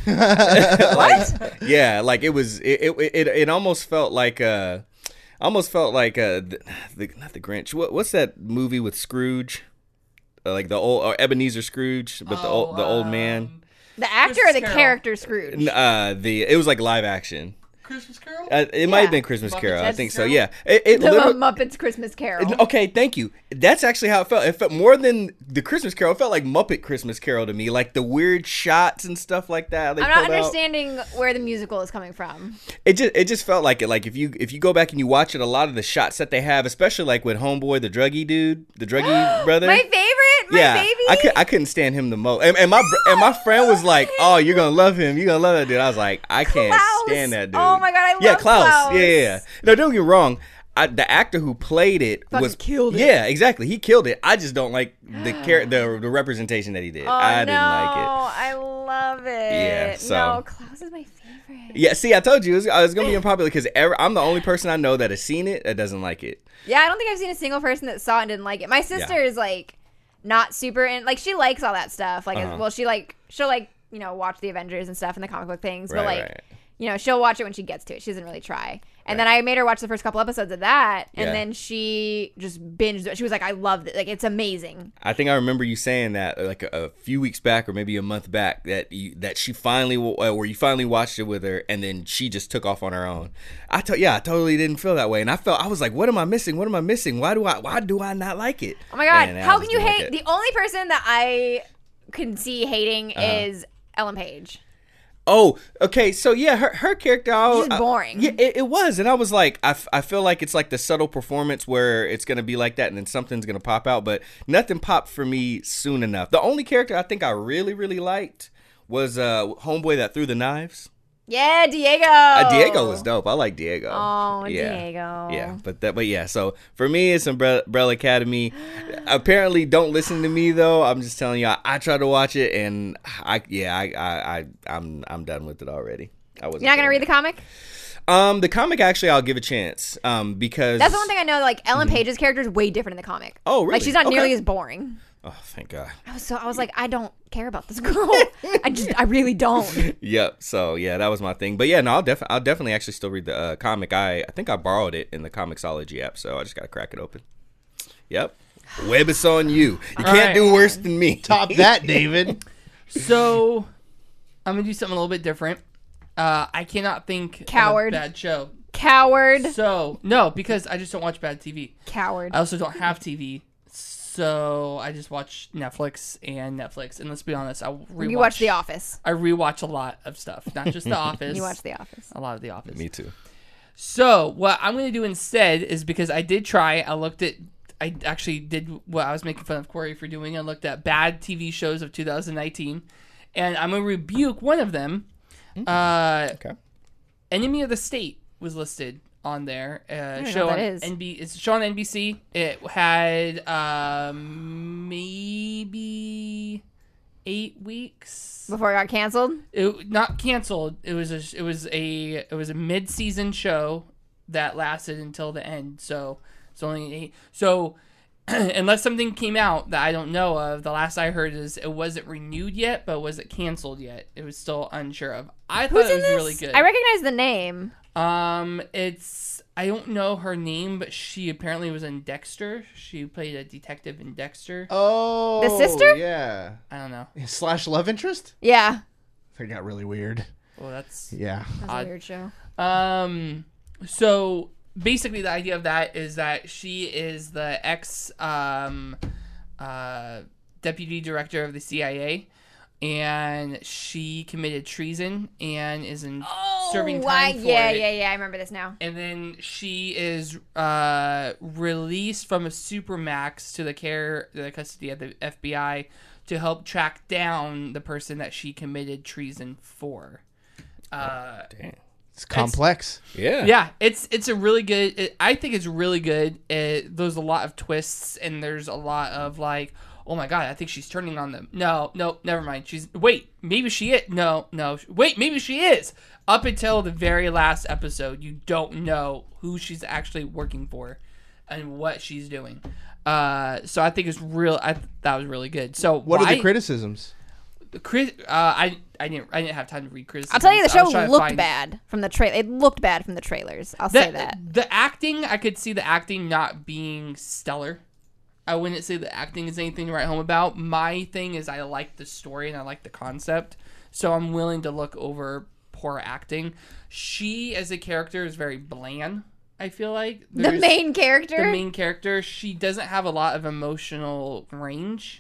S4: Like, yeah, like it was it it it, it almost felt like uh almost felt like uh the, the not the Grinch. What what's that movie with Scrooge? Uh, like the old or Ebenezer Scrooge, but the old the old man.
S1: um,
S3: The actor or
S1: Christmas
S3: the
S1: Carol.
S3: character Scrooge?
S4: Uh, the it was like live action.
S1: Christmas Carol.
S4: Uh, it might
S3: Yeah.
S4: have been Christmas
S1: Muppets
S4: Carol. I
S1: Christmas
S4: think so.
S1: Carol?
S4: Yeah. It, it
S3: The
S4: literally-
S3: Muppets Christmas Carol.
S4: Okay, thank you. That's actually how it felt. It felt more than the Christmas Carol. It felt like Muppet Christmas Carol to me, like the weird shots and stuff like that. They
S3: I'm not
S4: pulled out.
S3: understanding where the musical is coming from.
S4: It just it just felt like it. Like if you if you go back and you watch it, a lot of the shots that they have, especially like with Homeboy, the druggy dude, the druggy brother.
S3: My favorite, my
S4: yeah,
S3: baby.
S4: I could I couldn't stand him the most. And, and my br- and my friend was like, "Oh, you're gonna love him. You're gonna love that dude." I was like, "I can't
S3: Klaus.
S4: stand that dude."
S3: Oh my God, I
S4: yeah,
S3: love
S4: Klaus.
S3: Klaus.
S4: Yeah, yeah, yeah. No, don't get me wrong. I, the actor who played it
S3: Fucking
S4: was
S3: killed it.
S4: Yeah, exactly. He killed it. I just don't like the char- the the representation that he did.
S3: Oh,
S4: I didn't
S3: no,
S4: like it.
S3: I love it.
S4: Yeah, so-
S3: No, Klaus is my favorite.
S4: Yeah, see, I told you it was, I was gonna be unpopular because I'm the only person I know that has seen it that doesn't like it.
S3: Yeah, I don't think I've seen a single person that saw it and didn't like it. My sister
S4: Yeah.
S3: is like not super in, like she likes all that stuff. Like,
S4: Uh-huh.
S3: well, she like she'll like you know watch the Avengers and stuff and the comic book things, but
S4: Right,
S3: like
S4: right.
S3: you know she'll watch it when she gets to it. She doesn't really try. And
S4: Right.
S3: then I made her watch the first couple episodes of that, and
S4: Yeah.
S3: then she just binged it. She was like, "I loved it. Like, it's amazing."
S4: I think I remember you saying that like a, a few weeks back or maybe a month back that you, that she finally uh, where you finally watched it with her and then she just took off on her own. I to, yeah, I totally didn't feel that way, and I felt I was like, what am I missing? What am I missing? Why do I why do I not like it?
S3: Oh my god,
S4: And I
S3: how
S4: just
S3: can you
S4: didn't like
S3: hate?
S4: it.
S3: The only person that I can see hating
S4: Uh-huh.
S3: is Ellen Page.
S4: Oh, okay. So yeah, her her character, I,
S3: She's boring.
S4: I- yeah, it, it was, and I was like, I, f- I feel like it's like the subtle performance where it's gonna be like that, and then something's gonna pop out, but nothing popped for me soon enough. The only character I think I really really liked was uh Homeboy that threw the knives.
S3: Yeah, Diego.
S4: Uh, Diego was dope. I like Diego.
S3: Oh,
S4: yeah.
S3: Diego.
S4: Yeah, but that, but yeah. So for me, it's Umbrella, Umbrella Academy. Apparently, don't listen to me though. I'm just telling you, I, I tried to watch it, and I, yeah, I, I, I I'm, I'm done with it already. I wasn't.
S3: You're not gonna
S4: feeling
S3: read the comic?
S4: it. Um, the comic actually, I'll give a chance. Um, because
S3: That's the one thing I know. Like Ellen Page's character is way different in the comic.
S4: Oh, really?
S3: Like she's not
S4: Okay.
S3: nearly as boring.
S4: Oh, thank God.
S3: I was so I was like, I don't care about this girl. I just I really don't.
S4: Yep. So yeah, that was my thing. But yeah, no, I'll definitely, I'll definitely actually still read the uh, comic. I, I think I borrowed it in the Comixology app, so I just gotta crack it open. Yep. Web is on you. You can't
S1: right.
S4: do worse than me.
S2: Top that, David.
S1: So, I'm gonna do something a little bit different. Uh, I cannot think
S3: Coward.
S1: of a bad show.
S3: Coward.
S1: So no, because I just don't watch bad T V.
S3: Coward.
S1: I also don't have T V. so I just watch Netflix and Netflix. And let's be honest, I rewatch.
S3: You watch The Office.
S1: I rewatch a lot of stuff, not just The Office.
S3: You watch The Office.
S1: A lot of The Office.
S4: Me too.
S1: So what I'm going to do instead is, because I did try, I looked at, I actually did what I was making fun of Corey for doing. I looked at bad T V shows of two thousand nineteen, and I'm going to rebuke one of them. Mm-hmm. Uh,
S4: Okay.
S1: Enemy of the State was listed on there. Uh,
S3: don't know
S1: show
S3: what
S1: on
S3: that is.
S1: N B it's a show on N B C. It had um, maybe eight weeks.
S3: Before it got canceled?
S1: It not canceled. It was a it was a it was a mid season show that lasted until the end. So it's only eight. So unless something came out that I don't know of, the last I heard is it wasn't renewed yet, but was it canceled yet? It was still unsure of. I thought
S3: Who's
S1: it
S3: in
S1: was
S3: this?
S1: really good.
S3: I recognize the name.
S1: Um, it's I don't know her name, but she apparently was in Dexter. She played a detective in Dexter.
S2: Oh,
S3: The sister?
S2: Yeah.
S1: I don't know.
S2: Slash love interest?
S3: Yeah.
S2: That got really weird.
S1: Well, that's
S2: Yeah.
S3: That's
S1: Odd.
S3: a weird show.
S1: um. So basically, the idea of that is that she is the ex um, uh, deputy director of the C I A, and she committed treason and is in serving time
S3: why?
S1: for
S3: Yeah,
S1: it.
S3: yeah, yeah. I remember this now.
S1: And then she is uh, released from a supermax to the care, the custody of the F B I to help track down the person that she committed treason for. Uh,
S4: Damn.
S2: It's complex.
S4: Yeah.
S1: yeah, it's it's a really good. It, I think it's really good. It, there's a lot of twists, and there's a lot of like, oh my god, I think she's turning on them. No, no, never mind. She's wait, maybe she is. No, no, wait, maybe she is. Up until the very last episode, you don't know who she's actually working for and what she's doing. Uh, so I think it's real. I th- that was really good. So
S2: What
S1: why,
S2: are the criticisms?
S1: the crit? Uh, I I didn't I didn't have time to read criticisms.
S3: I'll tell you, the
S1: I was
S3: show
S1: trying to
S3: looked
S1: find-
S3: bad from the trailer. It looked bad from the trailers. I'll
S1: The,
S3: say that.
S1: the acting, I could see the acting not being stellar. I wouldn't say the acting is anything to write home about. My thing is I like the story and I like the concept, so I'm willing to look over poor acting. She, as a character, is very bland, I feel like.
S3: The
S1: There's-
S3: main character?
S1: The main character, she doesn't have a lot of emotional range.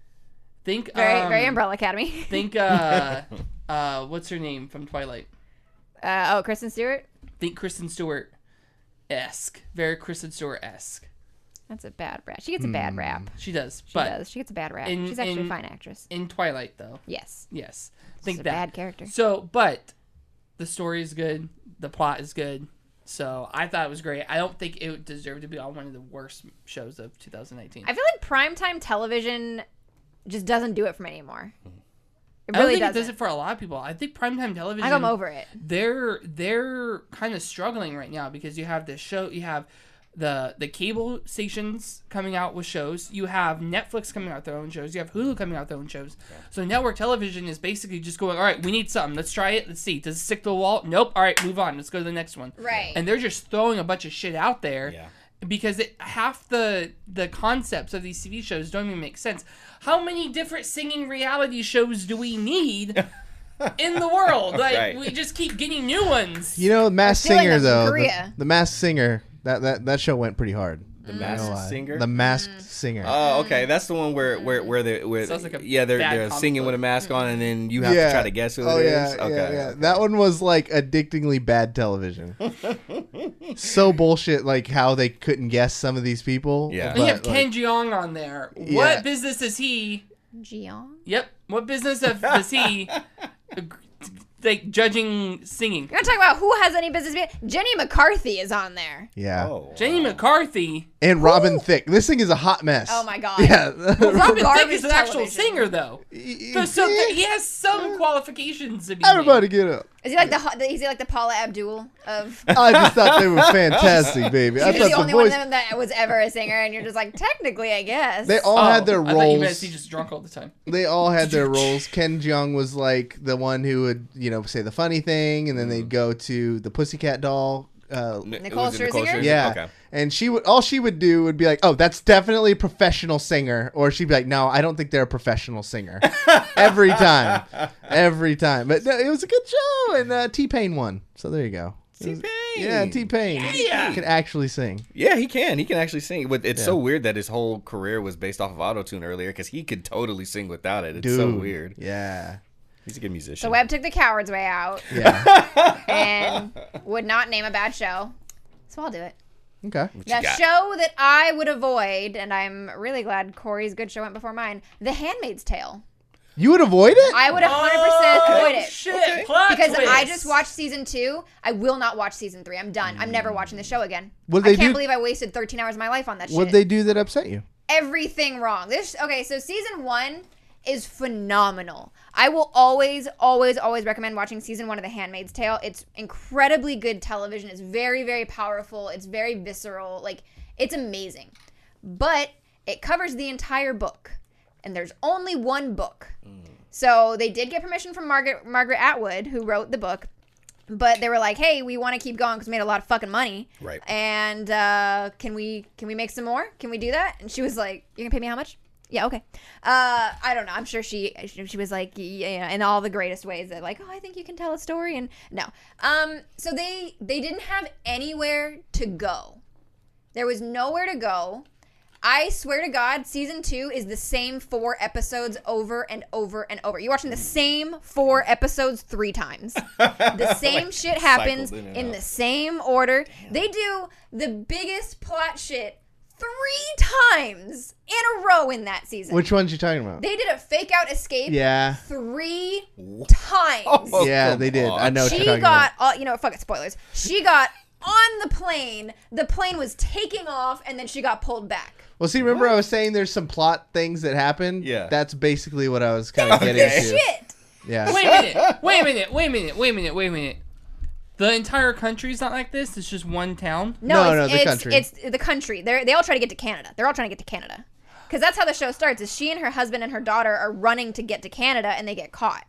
S1: Think,
S3: very,
S1: um,
S3: very Umbrella Academy.
S1: Think, uh, uh, what's her name from Twilight?
S3: Uh, oh, Kristen Stewart?
S1: Think Kristen Stewart-esque. Very Kristen Stewart-esque.
S3: That's a bad rap. She gets a bad rap.
S1: She does,
S3: She
S1: but
S3: does. She gets a bad rap.
S1: in-
S3: She's actually
S1: in-
S3: a fine actress.
S1: in Twilight, though,
S3: Yes.
S1: yes,
S3: She's
S1: think
S3: a
S1: that.
S3: bad character.
S1: So, but the story is good, the plot is good, so I thought it was great. I don't think it deserved to be on one of the worst shows of two thousand nineteen.
S3: I feel like primetime television just doesn't do it for me anymore. It
S1: I don't
S3: really
S1: think
S3: doesn't.
S1: it does it for a lot of people. I think primetime television.
S3: I'm over it.
S1: They're they're kind of struggling right now because you have this show, you have the the cable stations coming out with shows, you have Netflix coming out with their own shows, you have Hulu coming out with their own shows. Yeah. So network television is basically just going, all right, we need something, let's try it, let's see, does it stick to the wall? Nope. All right, move on, let's go to the next one.
S3: Right.
S1: And they're just throwing a bunch of shit out there.
S4: Yeah.
S1: Because it, half the the concepts of these T V shows don't even make sense. How many different singing reality shows do we need in the world? Like
S4: Right.
S1: we just keep getting new ones.
S2: You know, Masked
S3: stealing
S2: Singer
S3: them from
S2: though. The,
S3: Korea.
S2: the Masked Singer. That, that that show went pretty hard.
S4: The
S2: I
S4: Masked
S2: don't lie.
S4: Singer.
S2: The Masked Singer.
S4: Oh, okay. That's the one where where where they where
S1: Sounds like a
S4: yeah they're
S1: bad
S4: they're
S1: comic
S4: singing
S1: book.
S4: with a mask on, and then you have to try to guess who
S2: oh,
S4: it
S2: yeah,
S4: is.
S2: Yeah,
S4: Okay.
S2: yeah.
S4: okay.
S2: That one was like addictingly bad television. So bullshit, like how they couldn't guess some of these people.
S4: Yeah.
S1: And you have
S2: but,
S1: Ken
S2: like,
S1: Jeong on there.
S2: Yeah.
S1: What business is he?
S3: Jeong?
S1: Yep. What business of, does he like judging singing?
S3: You're gonna talk about who has any business being. Jenny McCarthy is on there.
S2: yeah.
S4: Oh.
S1: Jenny McCarthy.
S2: And Robin Thicke. This thing is a hot mess.
S3: Oh my god.
S2: Yeah.
S1: Robin Thicke
S3: Garbage
S1: is an actual
S3: television.
S1: singer, though. So, so th- he has some qualifications to be.
S2: Everybody get up.
S3: Is he like the ho- is he like the Paula Abdul of?
S2: I just thought they were fantastic, baby. I
S3: You're
S2: thought
S3: the
S2: the
S3: only one
S2: voice.
S3: of them that was ever a singer, and you're just like, technically, I guess.
S2: They all
S1: Oh,
S2: had their
S1: I thought you meant
S2: roles.
S1: he just drunk all the time.
S2: They all had their roles. Ken Jeong was like the one who would, you know, say the funny thing, and then they'd go to the Pussycat Doll. Uh,
S4: N-
S3: Nicole
S4: was it
S3: Scherzinger?
S2: yeah,
S4: Okay.
S2: and she would all she would do would be like, "Oh, that's definitely a professional singer," or she'd be like, "No, I don't think they're a professional singer." Every time, every time. But no, it was a good show, and uh, T Pain won. So there you go. It was-
S4: T-Pain.
S2: Yeah, T-Pain.
S1: Yeah.
S2: He can actually sing.
S4: Yeah, he can. He can actually sing. But it's
S2: Yeah.
S4: so weird that his whole career was based off of autotune earlier because he could totally sing without it. It's
S2: Dude.
S4: so weird.
S2: Yeah.
S4: He's a good musician.
S3: So Webb took the coward's way out
S2: Yeah.
S3: and would not name a bad show. So I'll do it.
S2: Okay.
S4: What
S3: The
S4: you got?
S3: show that I would avoid, and I'm really glad Corey's good show went before mine, The Handmaid's Tale.
S2: You would avoid it?
S3: I would one hundred percent avoid it.
S1: Oh, Shit, plot
S3: Because I
S1: twist.
S3: just watched season two. I will not watch season three. I'm done. I'm never watching the show again.
S2: What
S3: I
S2: they
S3: can't
S2: do-
S3: believe I wasted thirteen hours of my life on that
S2: What'd
S3: shit.
S2: they do that upset you?
S3: Everything wrong. This okay, so season one is phenomenal. I will always, always, always recommend watching season one of The Handmaid's Tale. It's incredibly good television. It's very, very powerful. It's very visceral. Like, it's amazing. But it covers the entire book. And there's only one book. So they did get permission from Margaret Margaret Atwood, who wrote the book. But they were like, "Hey, we want to keep going because we made a lot of fucking money,
S4: Right.
S3: And uh, can we can we make some more? Can we do that?" And she was like, "You're gonna pay me how much?" Yeah, okay. Uh, I don't know. I'm sure she she was like, yeah, in all the greatest ways that like, "Oh, I think you can tell a story." And no, um, so they they didn't have anywhere to go. There was nowhere to go. I swear to God, season two is the same four episodes over and over and over. You're watching the same four episodes three times. The same shit happens
S4: cycled in and
S3: in
S4: out.
S3: the same order. They do the biggest plot shit three times in a row in that season.
S2: Which ones you talking about?
S3: They did a fake out escape
S2: Yeah.
S3: three times.
S4: Oh,
S2: Yeah,
S4: come
S2: they did.
S4: on.
S2: I know what
S3: She
S2: you're talking
S3: got,
S2: about.
S3: all, you know, fuck it, spoilers. She got on the plane. The plane was taking off, and then she got pulled back.
S2: Well, see, remember I was saying there's some plot things that happen?
S4: Yeah.
S2: That's basically what I was kind of
S4: Okay.
S2: getting to.
S3: Shit.
S2: Yeah.
S1: Wait a minute. Wait a minute. Wait a minute. Wait a minute. Wait a minute. The entire country's not like this. It's just one town.
S3: No,
S2: No,
S3: it's,
S2: no, the
S3: it's,
S2: country.
S3: it's the country. They they all try to get to Canada. They're all trying to get to Canada. Because that's how the show starts. Is she and her husband and her daughter are running to get to Canada, and they get caught.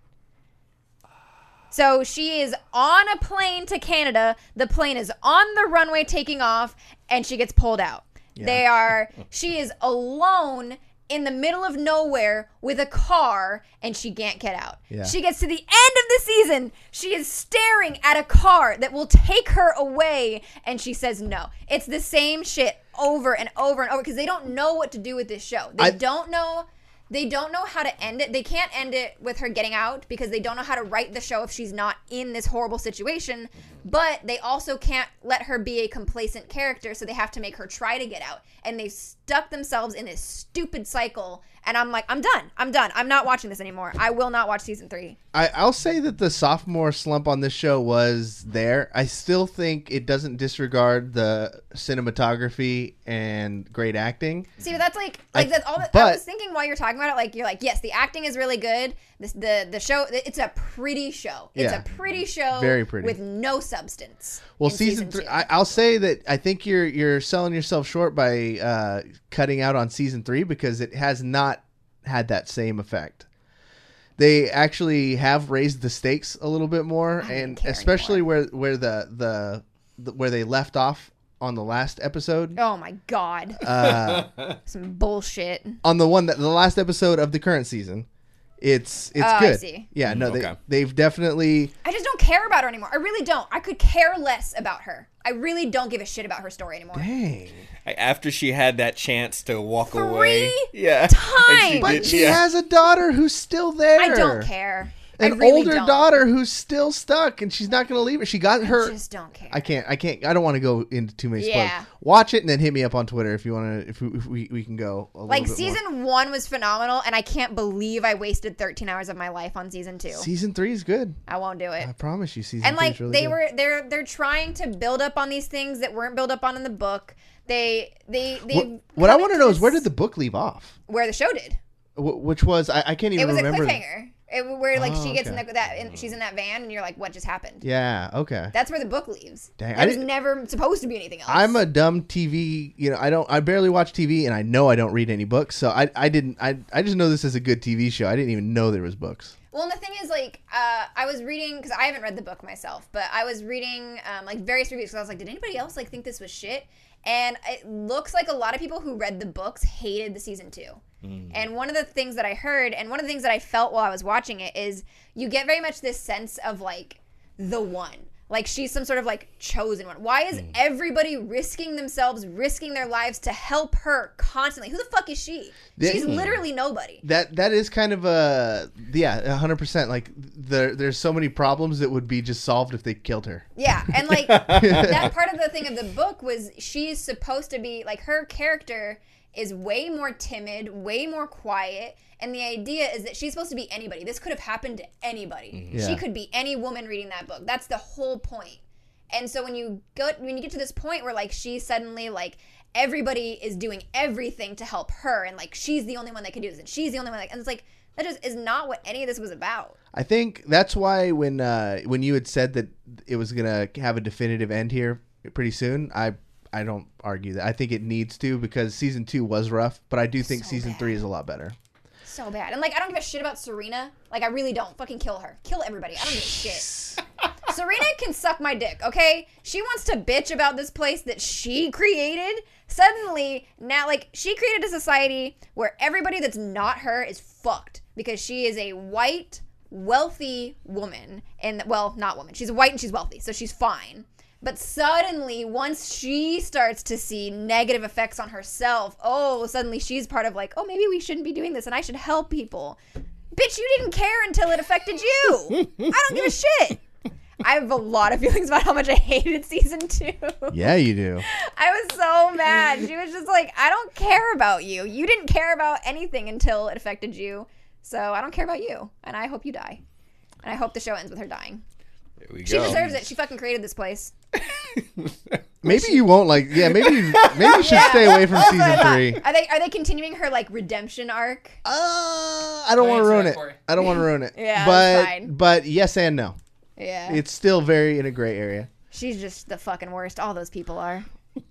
S3: So she is on a plane to Canada. The plane is on the runway taking off, and she gets pulled out. They are. She is alone in the middle of nowhere with a car, and she can't get out.
S2: Yeah.
S3: She gets to the end of the season. She is staring at a car that will take her away, and she says no. It's the same shit over and over and over because they don't know what to do with this show. They
S2: I-
S3: don't know. They don't know how to end it. They can't end it with her getting out because they don't know how to write the show if she's not in this horrible situation. But they also can't let her be a complacent character, so they have to make her try to get out. And they stuck themselves in this stupid cycle. And I'm like, I'm done. I'm done. I'm not watching this anymore. I will not watch season three.
S2: I, I'll say that the sophomore slump on this show was there. I still think it doesn't disregard the cinematography and great acting.
S3: See, but that's like, like
S2: I-
S3: that's all. That, I
S2: but-
S3: was thinking while you're talking about it, like you're like, yes, the acting is really good. This, the the show, it's a pretty show. It's
S2: Yeah.
S3: a pretty show,
S2: Very pretty.
S3: with no substance.
S2: Well,
S3: in
S2: season, three,
S3: two.
S2: I, I'll say that I think you're you're selling yourself short by uh, cutting out on season three because it has not had that same effect. They actually have raised the stakes a little bit more,
S3: don't
S2: and
S3: care
S2: especially where where the, the the where they left off on the last episode.
S3: Oh my god,
S2: Uh,
S3: some bullshit.
S2: on the one that the last episode of the current season, it's it's
S3: Oh, I
S2: good.
S3: see.
S2: Yeah, no,
S4: okay.
S2: they they've definitely.
S3: I just don't care about her anymore. I really don't. I could care less about her. I really don't give a shit about her story anymore.
S2: Dang.
S4: After she had that chance to walk
S3: Three
S4: away. Yeah.
S3: times!
S4: And she
S2: But
S4: did-
S2: she
S4: yeah.
S2: has a daughter who's still there.
S3: I don't care. I
S2: An
S3: really
S2: older
S3: don't.
S2: daughter who's still stuck, and she's not going to leave her. She got her.
S3: I just don't care.
S2: I can't. I can't. I don't want to go into too many spoilers.
S3: Yeah.
S2: Watch it and then hit me up on Twitter if you want to. If, we, if we we can go a
S3: like
S2: little bit more.
S3: season one was phenomenal, and I can't believe I wasted thirteen hours of my life on season two.
S2: Season three is good.
S3: I won't do it.
S2: I promise you. Season
S3: And
S2: three
S3: like
S2: is really
S3: they
S2: good.
S3: were, they're they're trying to build up on these things that weren't built up on in the book. They they they.
S2: What, what I want to know is where did the book leave off?
S3: where the show did?
S2: Wh- which was I, I can't even
S3: It was
S2: remember.
S3: a cliffhanger. It, where like
S2: Oh,
S3: she gets
S2: okay.
S3: in the, that and she's in that van and you're like, what just happened?
S2: Yeah. Okay.
S3: That's where the book leaves.
S2: Dang,
S3: That
S2: I
S3: was
S2: didn't-
S3: never supposed to be anything else.
S2: I'm a dumb T V. You know, I don't. I barely watch T V, and I know I don't read any books. So I I didn't. I I just know this is a good T V show. I didn't even know there was books.
S3: Well, and the thing is, like, uh, I was reading because I haven't read the book myself, but I was reading um, like various reviews. Because I was like, did anybody else like think this was shit? And it looks like a lot of people who read the books hated the season two. And one of the things that I heard, and one of the things that I felt while I was watching it, is you get very much this sense of like the one. like she's some sort of like chosen one. Why is mm. everybody risking themselves, risking their lives to help her constantly? Who the fuck is she? That, she's literally nobody.
S2: That that is kind of a yeah, a hundred percent. Like there, there's so many problems that would be just solved if they killed her.
S3: Yeah, and like that part of the thing of the book was she's supposed to be like her character is way more timid, way more quiet. And the idea is that she's supposed to be anybody. This could have happened to anybody. Yeah. She could be any woman reading that book. That's the whole point. And so when you go, when you get to this point where like she suddenly like everybody is doing everything to help her, and like she's the only one that can do this, and she's the only one that, and it's like that just is not what any of this was about.
S2: I think that's why when uh, when you had said that it was gonna have a definitive end here pretty soon, I. I don't argue that. I think it needs to because season two was rough, but I do think so season bad. three is a lot better.
S3: So bad. And like, I don't give a shit about Serena. Like, I really don't. Fucking kill her. Kill everybody. I don't give a shit. Serena can suck my dick, okay? She wants to bitch about this place that she created. Suddenly, now, like, she created a society where everybody that's not her is fucked because she is a white, wealthy woman. And, well, not woman. She's white and she's wealthy, so she's fine. But suddenly, once she starts to see negative effects on herself, oh, suddenly she's part of like, oh, maybe we shouldn't be doing this and I should help people. Bitch, you didn't care until it affected you. I don't give a shit. I have a lot of feelings about how much I hated season two.
S2: Yeah, you do.
S3: I was so mad. She was just like, I don't care about you. You didn't care about anything until it affected you. So I don't care about you. And I hope you die. And I hope the show ends with her dying.
S4: There we
S3: she
S4: go.
S3: deserves it. She fucking created this place.
S2: Maybe you won't like. Yeah, maybe maybe you should yeah, stay away from season three.
S3: Are they are they continuing her like redemption arc?
S2: Uh, I don't want to ruin it. I don't want to ruin it.
S3: Yeah,
S2: but
S3: fine.
S2: but yes and no.
S3: Yeah,
S2: it's still very in a gray area.
S3: She's just the fucking worst. All those people are.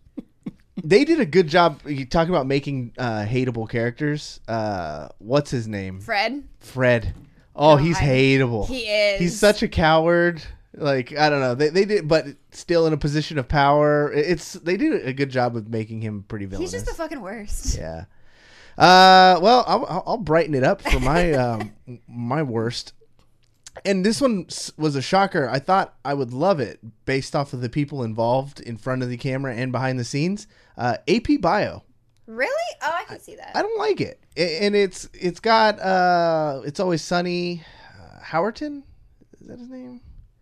S2: They did a good job. You talk about making uh, hateable characters. Uh, what's his name?
S3: Fred.
S2: Fred. Oh,
S3: oh
S2: he's
S3: I,
S2: hateable.
S3: He is.
S2: He's such a coward. Like, I don't know. They they did, but still in a position of power. It's they did a good job of making him pretty villainous.
S3: He's just the fucking worst.
S2: Yeah. Uh, well, I'll, I'll brighten it up for my um, my worst. And this one was a shocker. I thought I would love it based off of the people involved in front of the camera and behind the scenes. Uh, A P Bio.
S3: Really? Oh, I can see that.
S2: I don't like it, and it's it's got uh, It's Always Sunny. Uh, Howerton, is that his name?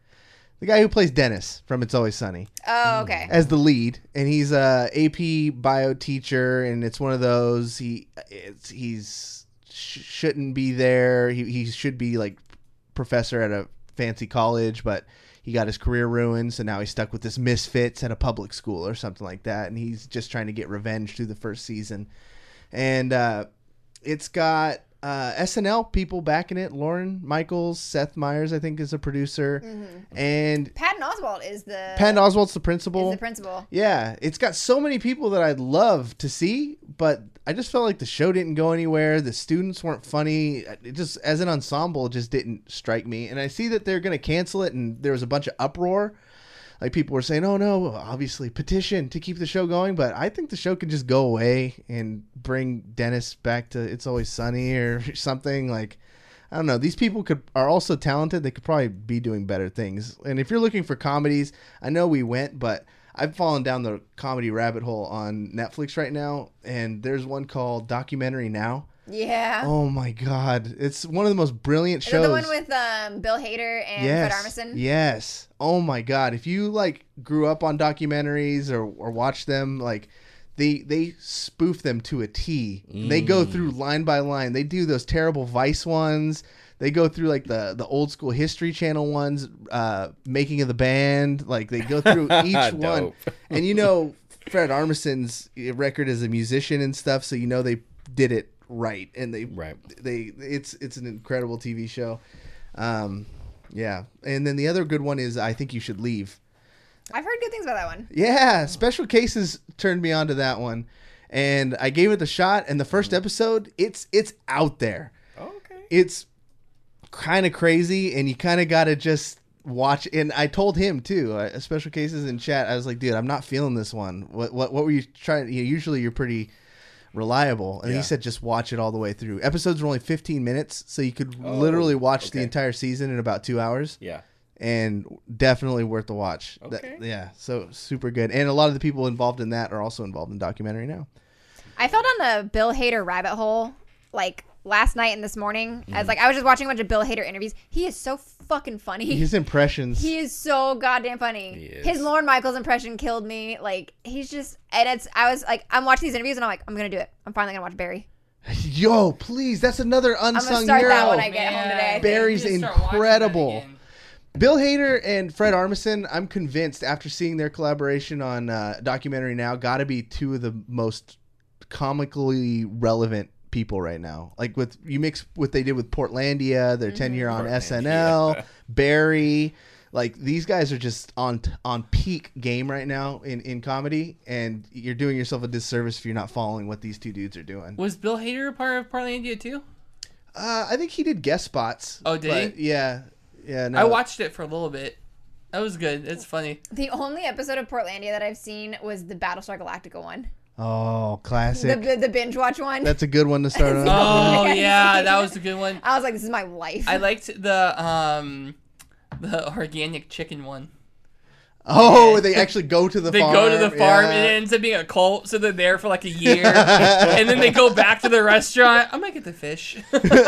S2: The guy who plays Dennis from It's Always Sunny.
S3: Oh, okay.
S2: As the lead, and he's a A P bio teacher, and it's one of those he it's he's sh- shouldn't be there. He he should be like professor at a fancy college, but he got his career ruined, so now he's stuck with this misfits at a public school or something like that, and he's just trying to get revenge through the first season. And uh, it's got uh, S N L people backing it. Lauren Michaels, Seth Meyers, I think, is a producer, mm-hmm. and
S3: Patton Oswalt is the
S2: Patton Oswalt's the principal.
S3: Is the principal.
S2: Yeah, it's got so many people that I'd love to see, but I just felt like the show didn't go anywhere. The students weren't funny. It just, as an ensemble, it just didn't strike me. And I see that they're going to cancel it, and there was a bunch of uproar. Like, people were saying, oh, no, obviously, petition to keep the show going. But I think the show can just go away and bring Dennis back to It's Always Sunny or something. Like, I don't know. These people could are also talented. They could probably be doing better things. And if you're looking for comedies, I know we went, but I've fallen down the comedy rabbit hole on Netflix right now, and there's one called Documentary Now.
S3: Yeah.
S2: Oh my God, it's one of the most brilliant
S3: Is
S2: shows.
S3: Is it the one with um, Bill Hader and
S2: yes.
S3: Fred Armisen?
S2: Yes. Oh my God, if you like grew up on documentaries or or watched them, like they they spoof them to a T. Mm. They go through line by line. They do those terrible Vice ones. They go through like the, the old school History Channel ones, uh, Making of the Band. Like they go through each one. And you know Fred Armisen's record as a musician and stuff, so you know they did it right. And they
S4: right.
S2: they it's it's an incredible T V show. Um, yeah. And then the other good one is I Think You Should Leave.
S3: I've heard good things about that one.
S2: Yeah, Special Cases turned me on to that one, and I gave it the shot. And the first episode, it's it's out there.
S4: Oh, okay.
S2: It's kind of crazy, and you kind of got to just watch. And I told him too, uh, Special Cases in chat. I was like, dude, I'm not feeling this one. What what what were you trying? You know, usually you're pretty reliable, and yeah. he said just watch it all the way through. Episodes were only fifteen minutes, so you could oh, literally watch okay. the entire season in about two hours.
S4: Yeah.
S2: and definitely worth the watch.
S4: Okay.
S2: That, yeah, so super good. And a lot of the people involved in that are also involved in documentary now.
S3: I fell down the Bill Hader rabbit hole like last night and this morning.
S2: Mm.
S3: As like I was just watching a bunch of Bill Hader interviews. He is so fucking funny.
S2: His impressions.
S3: He is so goddamn funny.
S4: He is.
S3: His Lorne Michaels impression killed me. Like he's just, and it's. I was like, I'm watching these interviews and I'm like, I'm gonna do it. I'm finally gonna watch Barry.
S2: Yo, please, that's another
S3: I'm
S2: unsung
S3: gonna start
S2: hero.
S3: that when I get home today.
S2: Barry's
S1: You need to start watching
S2: incredible.
S1: that again.
S2: Bill Hader and Fred Armisen, I'm convinced after seeing their collaboration on uh, documentary now, got to be two of the most comically relevant people right now. Like with you mix what they did with Portlandia, their tenure on S N L, Barry. Like these guys are just on on peak game right now in, in comedy, and you're doing yourself a disservice if you're not following what these two dudes are doing.
S1: Was Bill Hader a part of Portlandia too?
S2: Uh, I think he did guest spots.
S1: Oh, did
S2: but
S1: he?
S2: Yeah, yeah. No.
S1: I watched it for a little bit. That was good. It's funny.
S3: The only episode of Portlandia that I've seen was the Battlestar Galactica one.
S2: Oh,
S3: The,
S2: classic.
S3: the, the binge watch one.
S2: That's a good one to start on.
S1: Oh
S3: Yeah.
S1: yeah, that was a good one.
S3: I was like, this is my life.
S1: I liked the um the organic chicken one.
S2: Oh, they actually go to the
S1: They
S2: farm.
S1: go to the farm
S2: yeah.
S1: and it ends up being a cult, so they're there for like a year, and then they go back to the restaurant. I might get the fish.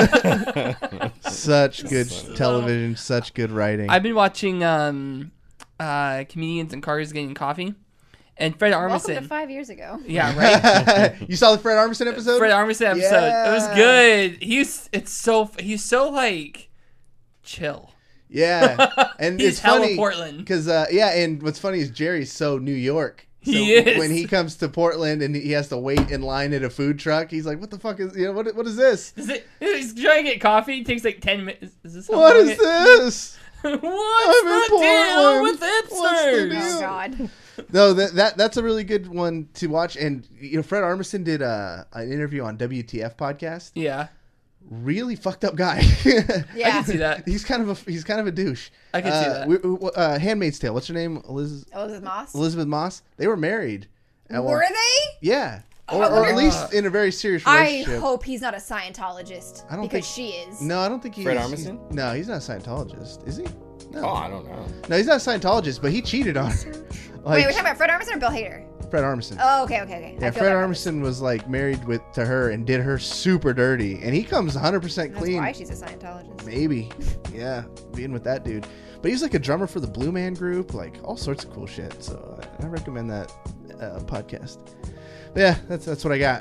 S2: Such good television, such good writing.
S1: I've been watching um uh comedians in cars getting coffee, and Fred
S3: Welcome
S1: Armisen.
S3: to five years ago.
S1: Yeah, right.
S2: You saw the Fred Armisen episode?
S1: Fred Armisen episode. It was
S2: Yeah.
S1: good. He's it's so he's so like chill.
S2: Yeah, and
S1: He's
S2: it's funny
S1: hella Portland.
S2: because uh, yeah, and what's funny is Jerry's so New York. So
S1: He is.
S2: when he comes to Portland and he has to wait in line at a food truck, he's like, "What the fuck is you know what? What is this?
S1: Is it? He's trying to get coffee. It takes like ten minutes. Is this how
S2: What
S1: long
S2: is
S1: it-
S2: this?"
S1: What's
S2: I'm in
S1: the deal
S2: Portland.
S1: with
S2: What's the
S1: hipsters?
S2: deal?
S3: Oh God.
S2: No, that, that that's a really good one to watch. And you know, Fred Armisen did uh, an interview on W T F podcast.
S1: Yeah,
S2: Really fucked up guy.
S3: Yeah.
S1: I can see that.
S2: He's kind of a he's kind of a douche.
S1: I can
S2: uh,
S1: see that.
S2: We, we- uh, Handmaid's Tale. What's her name? Eliz-
S3: Elizabeth Moss.
S2: Elizabeth Moss. They were married. at one-
S3: Were they?
S2: Yeah.
S3: Oh,
S2: Or,
S3: I
S2: or
S3: wonder-
S2: at least in a very serious
S3: I
S2: relationship.
S3: hope he's not a Scientologist.
S2: I don't
S3: because
S2: think-
S3: she is.
S2: No, I don't think he's.
S4: Fred
S2: he's-
S4: Armisen?
S2: No, he's not a Scientologist. Is he? No.
S4: Oh, I don't know.
S2: No, he's not a Scientologist, but he cheated on her. Like,
S3: Wait, we're talking about Fred Armisen or Bill Hader?
S2: Fred Armisen.
S3: Oh, okay, okay, okay.
S2: Yeah,
S3: I feel
S2: Fred
S3: better.
S2: Armisen was like married with to her and did her super dirty, and he comes one hundred percent
S3: That's
S2: clean.
S3: why she's a Scientologist.
S2: Maybe, yeah, being with that dude. But he's like a drummer for the Blue Man Group, like all sorts of cool shit. So I, I recommend that uh, podcast. But yeah, that's that's what I got.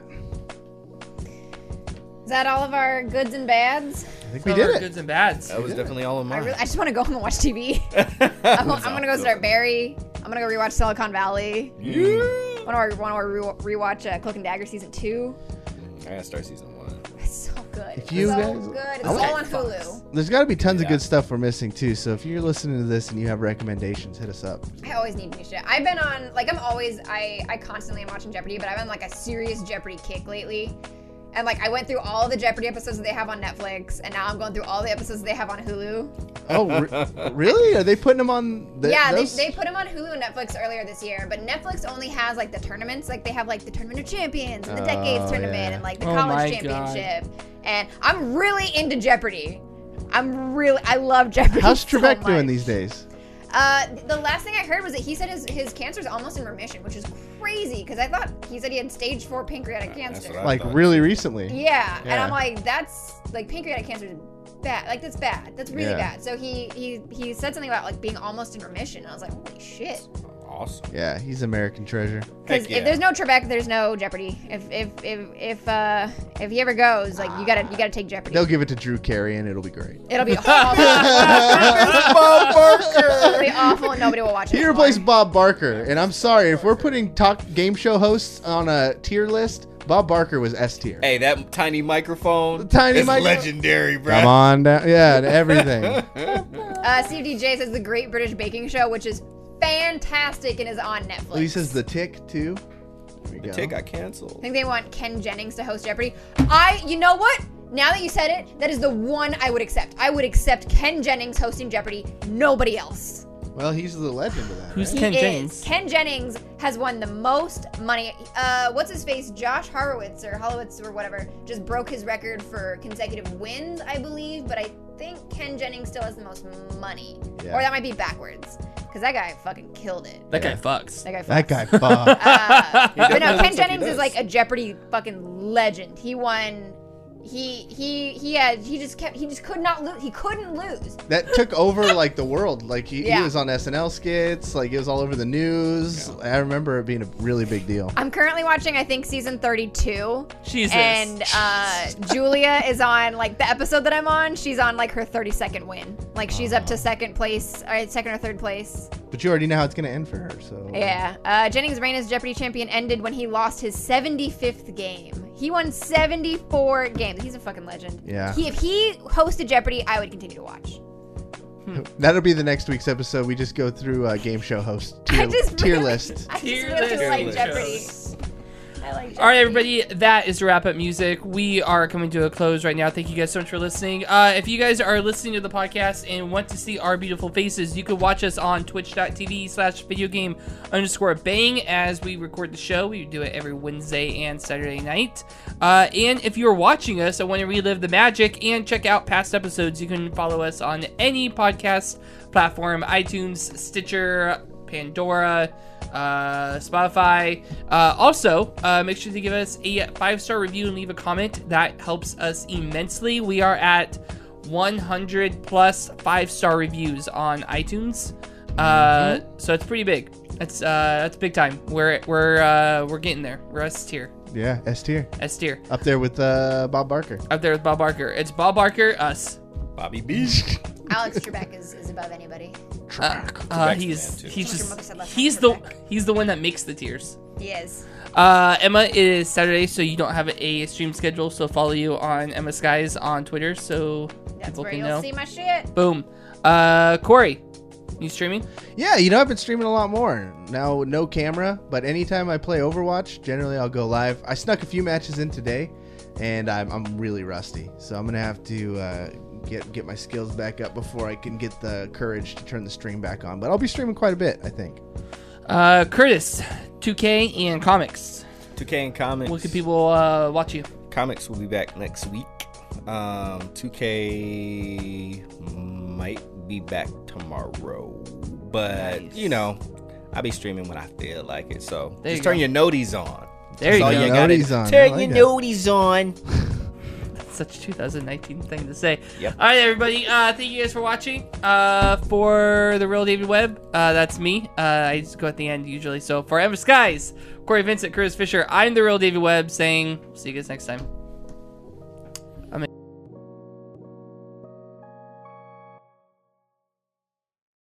S3: Is that all of our goods and bads?
S2: I think
S1: Some
S2: we
S1: of
S2: did
S1: our
S2: it.
S1: goods and bads.
S4: That was definitely all of
S3: I,
S4: mine.
S3: really, I just want to go home and watch T V. I'm, I'm gonna go start Barry. I'm gonna go rewatch Silicon Valley.
S4: Mm.
S3: Want to want to rewatch uh, Cloak and Dagger season two?
S4: I gotta start season one.
S3: It's so good.
S2: If you
S3: so
S2: guys-
S3: good. It's
S2: I
S3: all
S2: want-
S3: on Hulu.
S2: There's got to be tons of
S4: Yeah.
S2: good stuff we're missing too. So if you're listening to this and you have recommendations, hit us up.
S3: I always need new shit. I've been on like I'm always I I constantly am watching Jeopardy, but I've been like a serious Jeopardy kick lately. And like I went through all the Jeopardy episodes that they have on Netflix, and now I'm going through all the episodes that they have on Hulu.
S2: Oh, re- really? Are they putting them on? The,
S3: yeah, they,
S2: those?
S3: they put them on Hulu and Netflix earlier this year, but Netflix only has like the tournaments. Like they have like the Tournament of Champions and the Decades
S2: Oh,
S3: Tournament
S2: yeah.
S3: and like the
S1: Oh my
S3: College
S1: God.
S3: Championship. And I'm really into Jeopardy. I'm really I love Jeopardy.
S2: How's
S3: so
S2: Trebek doing
S3: much.
S2: these days?
S3: Uh, the last thing I heard was that he said his his cancer is almost in remission, which is crazy because I thought he said he had stage four pancreatic cancer.
S4: what I
S2: Like
S4: thought.
S2: really recently?
S3: Yeah, and
S2: Yeah.
S3: I'm like, that's like pancreatic cancer is bad. Like that's bad. That's really
S2: Yeah.
S3: bad. So he he he said something about like being almost in remission. And I was like, holy shit.
S4: Awesome.
S2: Yeah, he's American treasure.
S3: Because
S4: Heck yeah.
S3: if there's no Trebek, there's no Jeopardy. If if if if uh if he ever goes, like you gotta you gotta take Jeopardy.
S2: They'll give it to Drew Carey and it'll be great.
S3: It'll be awful.
S2: Bob Barker.
S3: It'll be awful, and nobody will watch it.
S2: He replaced Bob Barker, and I'm sorry if we're putting talk game show hosts on a tier list. Bob Barker was S tier.
S4: Hey, that tiny microphone.
S2: The tiny
S4: is
S2: micro-
S4: legendary, bro.
S2: Come on down, yeah, and everything.
S3: Uh, Steve D J says the Great British Baking Show, which is fantastic and is on Netflix.
S2: He says the Tick too. There we
S4: The
S2: go.
S4: tick got
S3: I
S4: canceled.
S3: think they want Ken Jennings to host Jeopardy. I, you know what? Now that you said it, that is the one I would accept. I would accept Ken Jennings hosting Jeopardy. Nobody else.
S2: Well, he's the legend of that.
S1: Who's
S2: right?
S1: Ken
S3: He is.
S1: Jennings?
S3: Ken Jennings has won the most money. Uh, what's his face? Josh Horowitz or Holowitz or whatever just broke his record for consecutive wins, I believe. But I think Ken Jennings still has the most money,
S2: Yeah.
S3: or that might be backwards because that guy fucking killed it.
S1: That
S2: Yeah.
S1: guy fucks.
S3: That guy.
S2: That
S3: fucks.
S2: guy fucked.
S3: Uh, but no,
S4: definitely
S3: Ken
S4: looks like he
S3: Jennings is
S4: does.
S3: like a Jeopardy fucking legend. He won. He he he had he just kept he just could not lose. He couldn't lose.
S2: That took over like the world. Like he,
S3: Yeah.
S2: he was on S N L skits. Like it was all over the news. I remember it being a really big deal.
S3: I'm currently watching, I think, season thirty-two.
S1: Jesus.
S3: And uh, Julia is on, like, the episode that I'm on, she's on, like, her thirty-second win. Like, she's up to second place, or second or third place.
S2: But you already know how it's gonna end for her. So
S3: Yeah. Uh, Jennings' reign as Jeopardy champion ended when he lost his seventy-fifth game. He won seventy-four games. He's a fucking legend.
S2: Yeah.
S3: He, if he hosted Jeopardy, I would continue to watch.
S2: That'll be the next week's episode. We just go through uh, game show host
S3: I
S2: tier,
S3: just
S2: tier
S3: really-
S2: list.
S3: I
S1: Tier
S3: just really
S1: list.
S3: like
S1: Tier
S3: Jeopardy.
S1: list.
S3: I like Jeopardy.
S1: All right, everybody, that is the wrap up music. We are coming to a close right now. Thank you guys so much for listening. Uh, if you guys are listening to the podcast and want to see our beautiful faces, you can watch us on twitch.tv slash video game underscore bang as we record the show. We do it every Wednesday and Saturday night. Uh, and if you're watching us and want to relive the magic and check out past episodes, you can follow us on any podcast platform, iTunes, Stitcher, Pandora, uh, Spotify. Uh, also, uh, make sure to give us a five-star review and leave a comment. That helps us immensely. We are at one hundred plus five-star reviews on iTunes. Uh, so it's pretty big. That's uh, that's big time. We're we're uh, we're getting there. We're S tier.
S2: Yeah, S tier.
S1: S tier.
S2: Up there with uh, Bob Barker.
S1: Up there with Bob Barker. It's Bob Barker, us.
S4: Bobby B.
S3: Alex Trebek is, is above anybody.
S1: Uh, uh,
S4: Trebek's the
S1: he's
S4: man, too.
S1: he's
S3: Your mother
S1: just
S3: said last
S1: he's
S3: night,
S1: the
S3: Trebek.
S1: he's the one that makes the tiers.
S3: He is.
S1: Uh, Emma, it is Saturday, so you don't have a stream schedule. So follow you on Emma Skies on Twitter, so
S3: That's
S1: people
S3: where
S1: can
S3: you'll
S1: know.
S3: see my shit.
S1: Boom. Uh, Corey, you streaming?
S2: Yeah, you know, I've been streaming a lot more. Now, no camera, but anytime I play Overwatch, generally I'll go live. I snuck a few matches in today, and I'm, I'm really rusty. So I'm going to have to uh, get get my skills back up before I can get the courage to turn the stream back on. But I'll be streaming quite a bit, I think.
S1: Uh, Curtis, two K and comics.
S4: two K and comics.
S1: Where can people uh, watch you?
S4: Comics will be back next week. Um, two K might be back tomorrow, but
S1: Nice.
S4: you know, I'll be streaming when I feel like it. So
S1: There you
S4: just turn
S1: go.
S4: your noties on.
S1: There
S4: That's
S1: you
S4: all
S1: go.
S4: gotta
S2: Noties
S4: do.
S2: on. I
S4: Turn
S2: like
S4: your
S2: that.
S4: noties on.
S1: Such a two thousand nineteen thing to say.
S4: Yep.
S1: All right, everybody. Uh, thank you guys for watching. Uh, for the real David Webb, uh, that's me. Uh, I just go at the end usually. So for Emma Skies, Corey Vincent, Curtis Fisher, I'm the real David Webb saying, see you guys next time.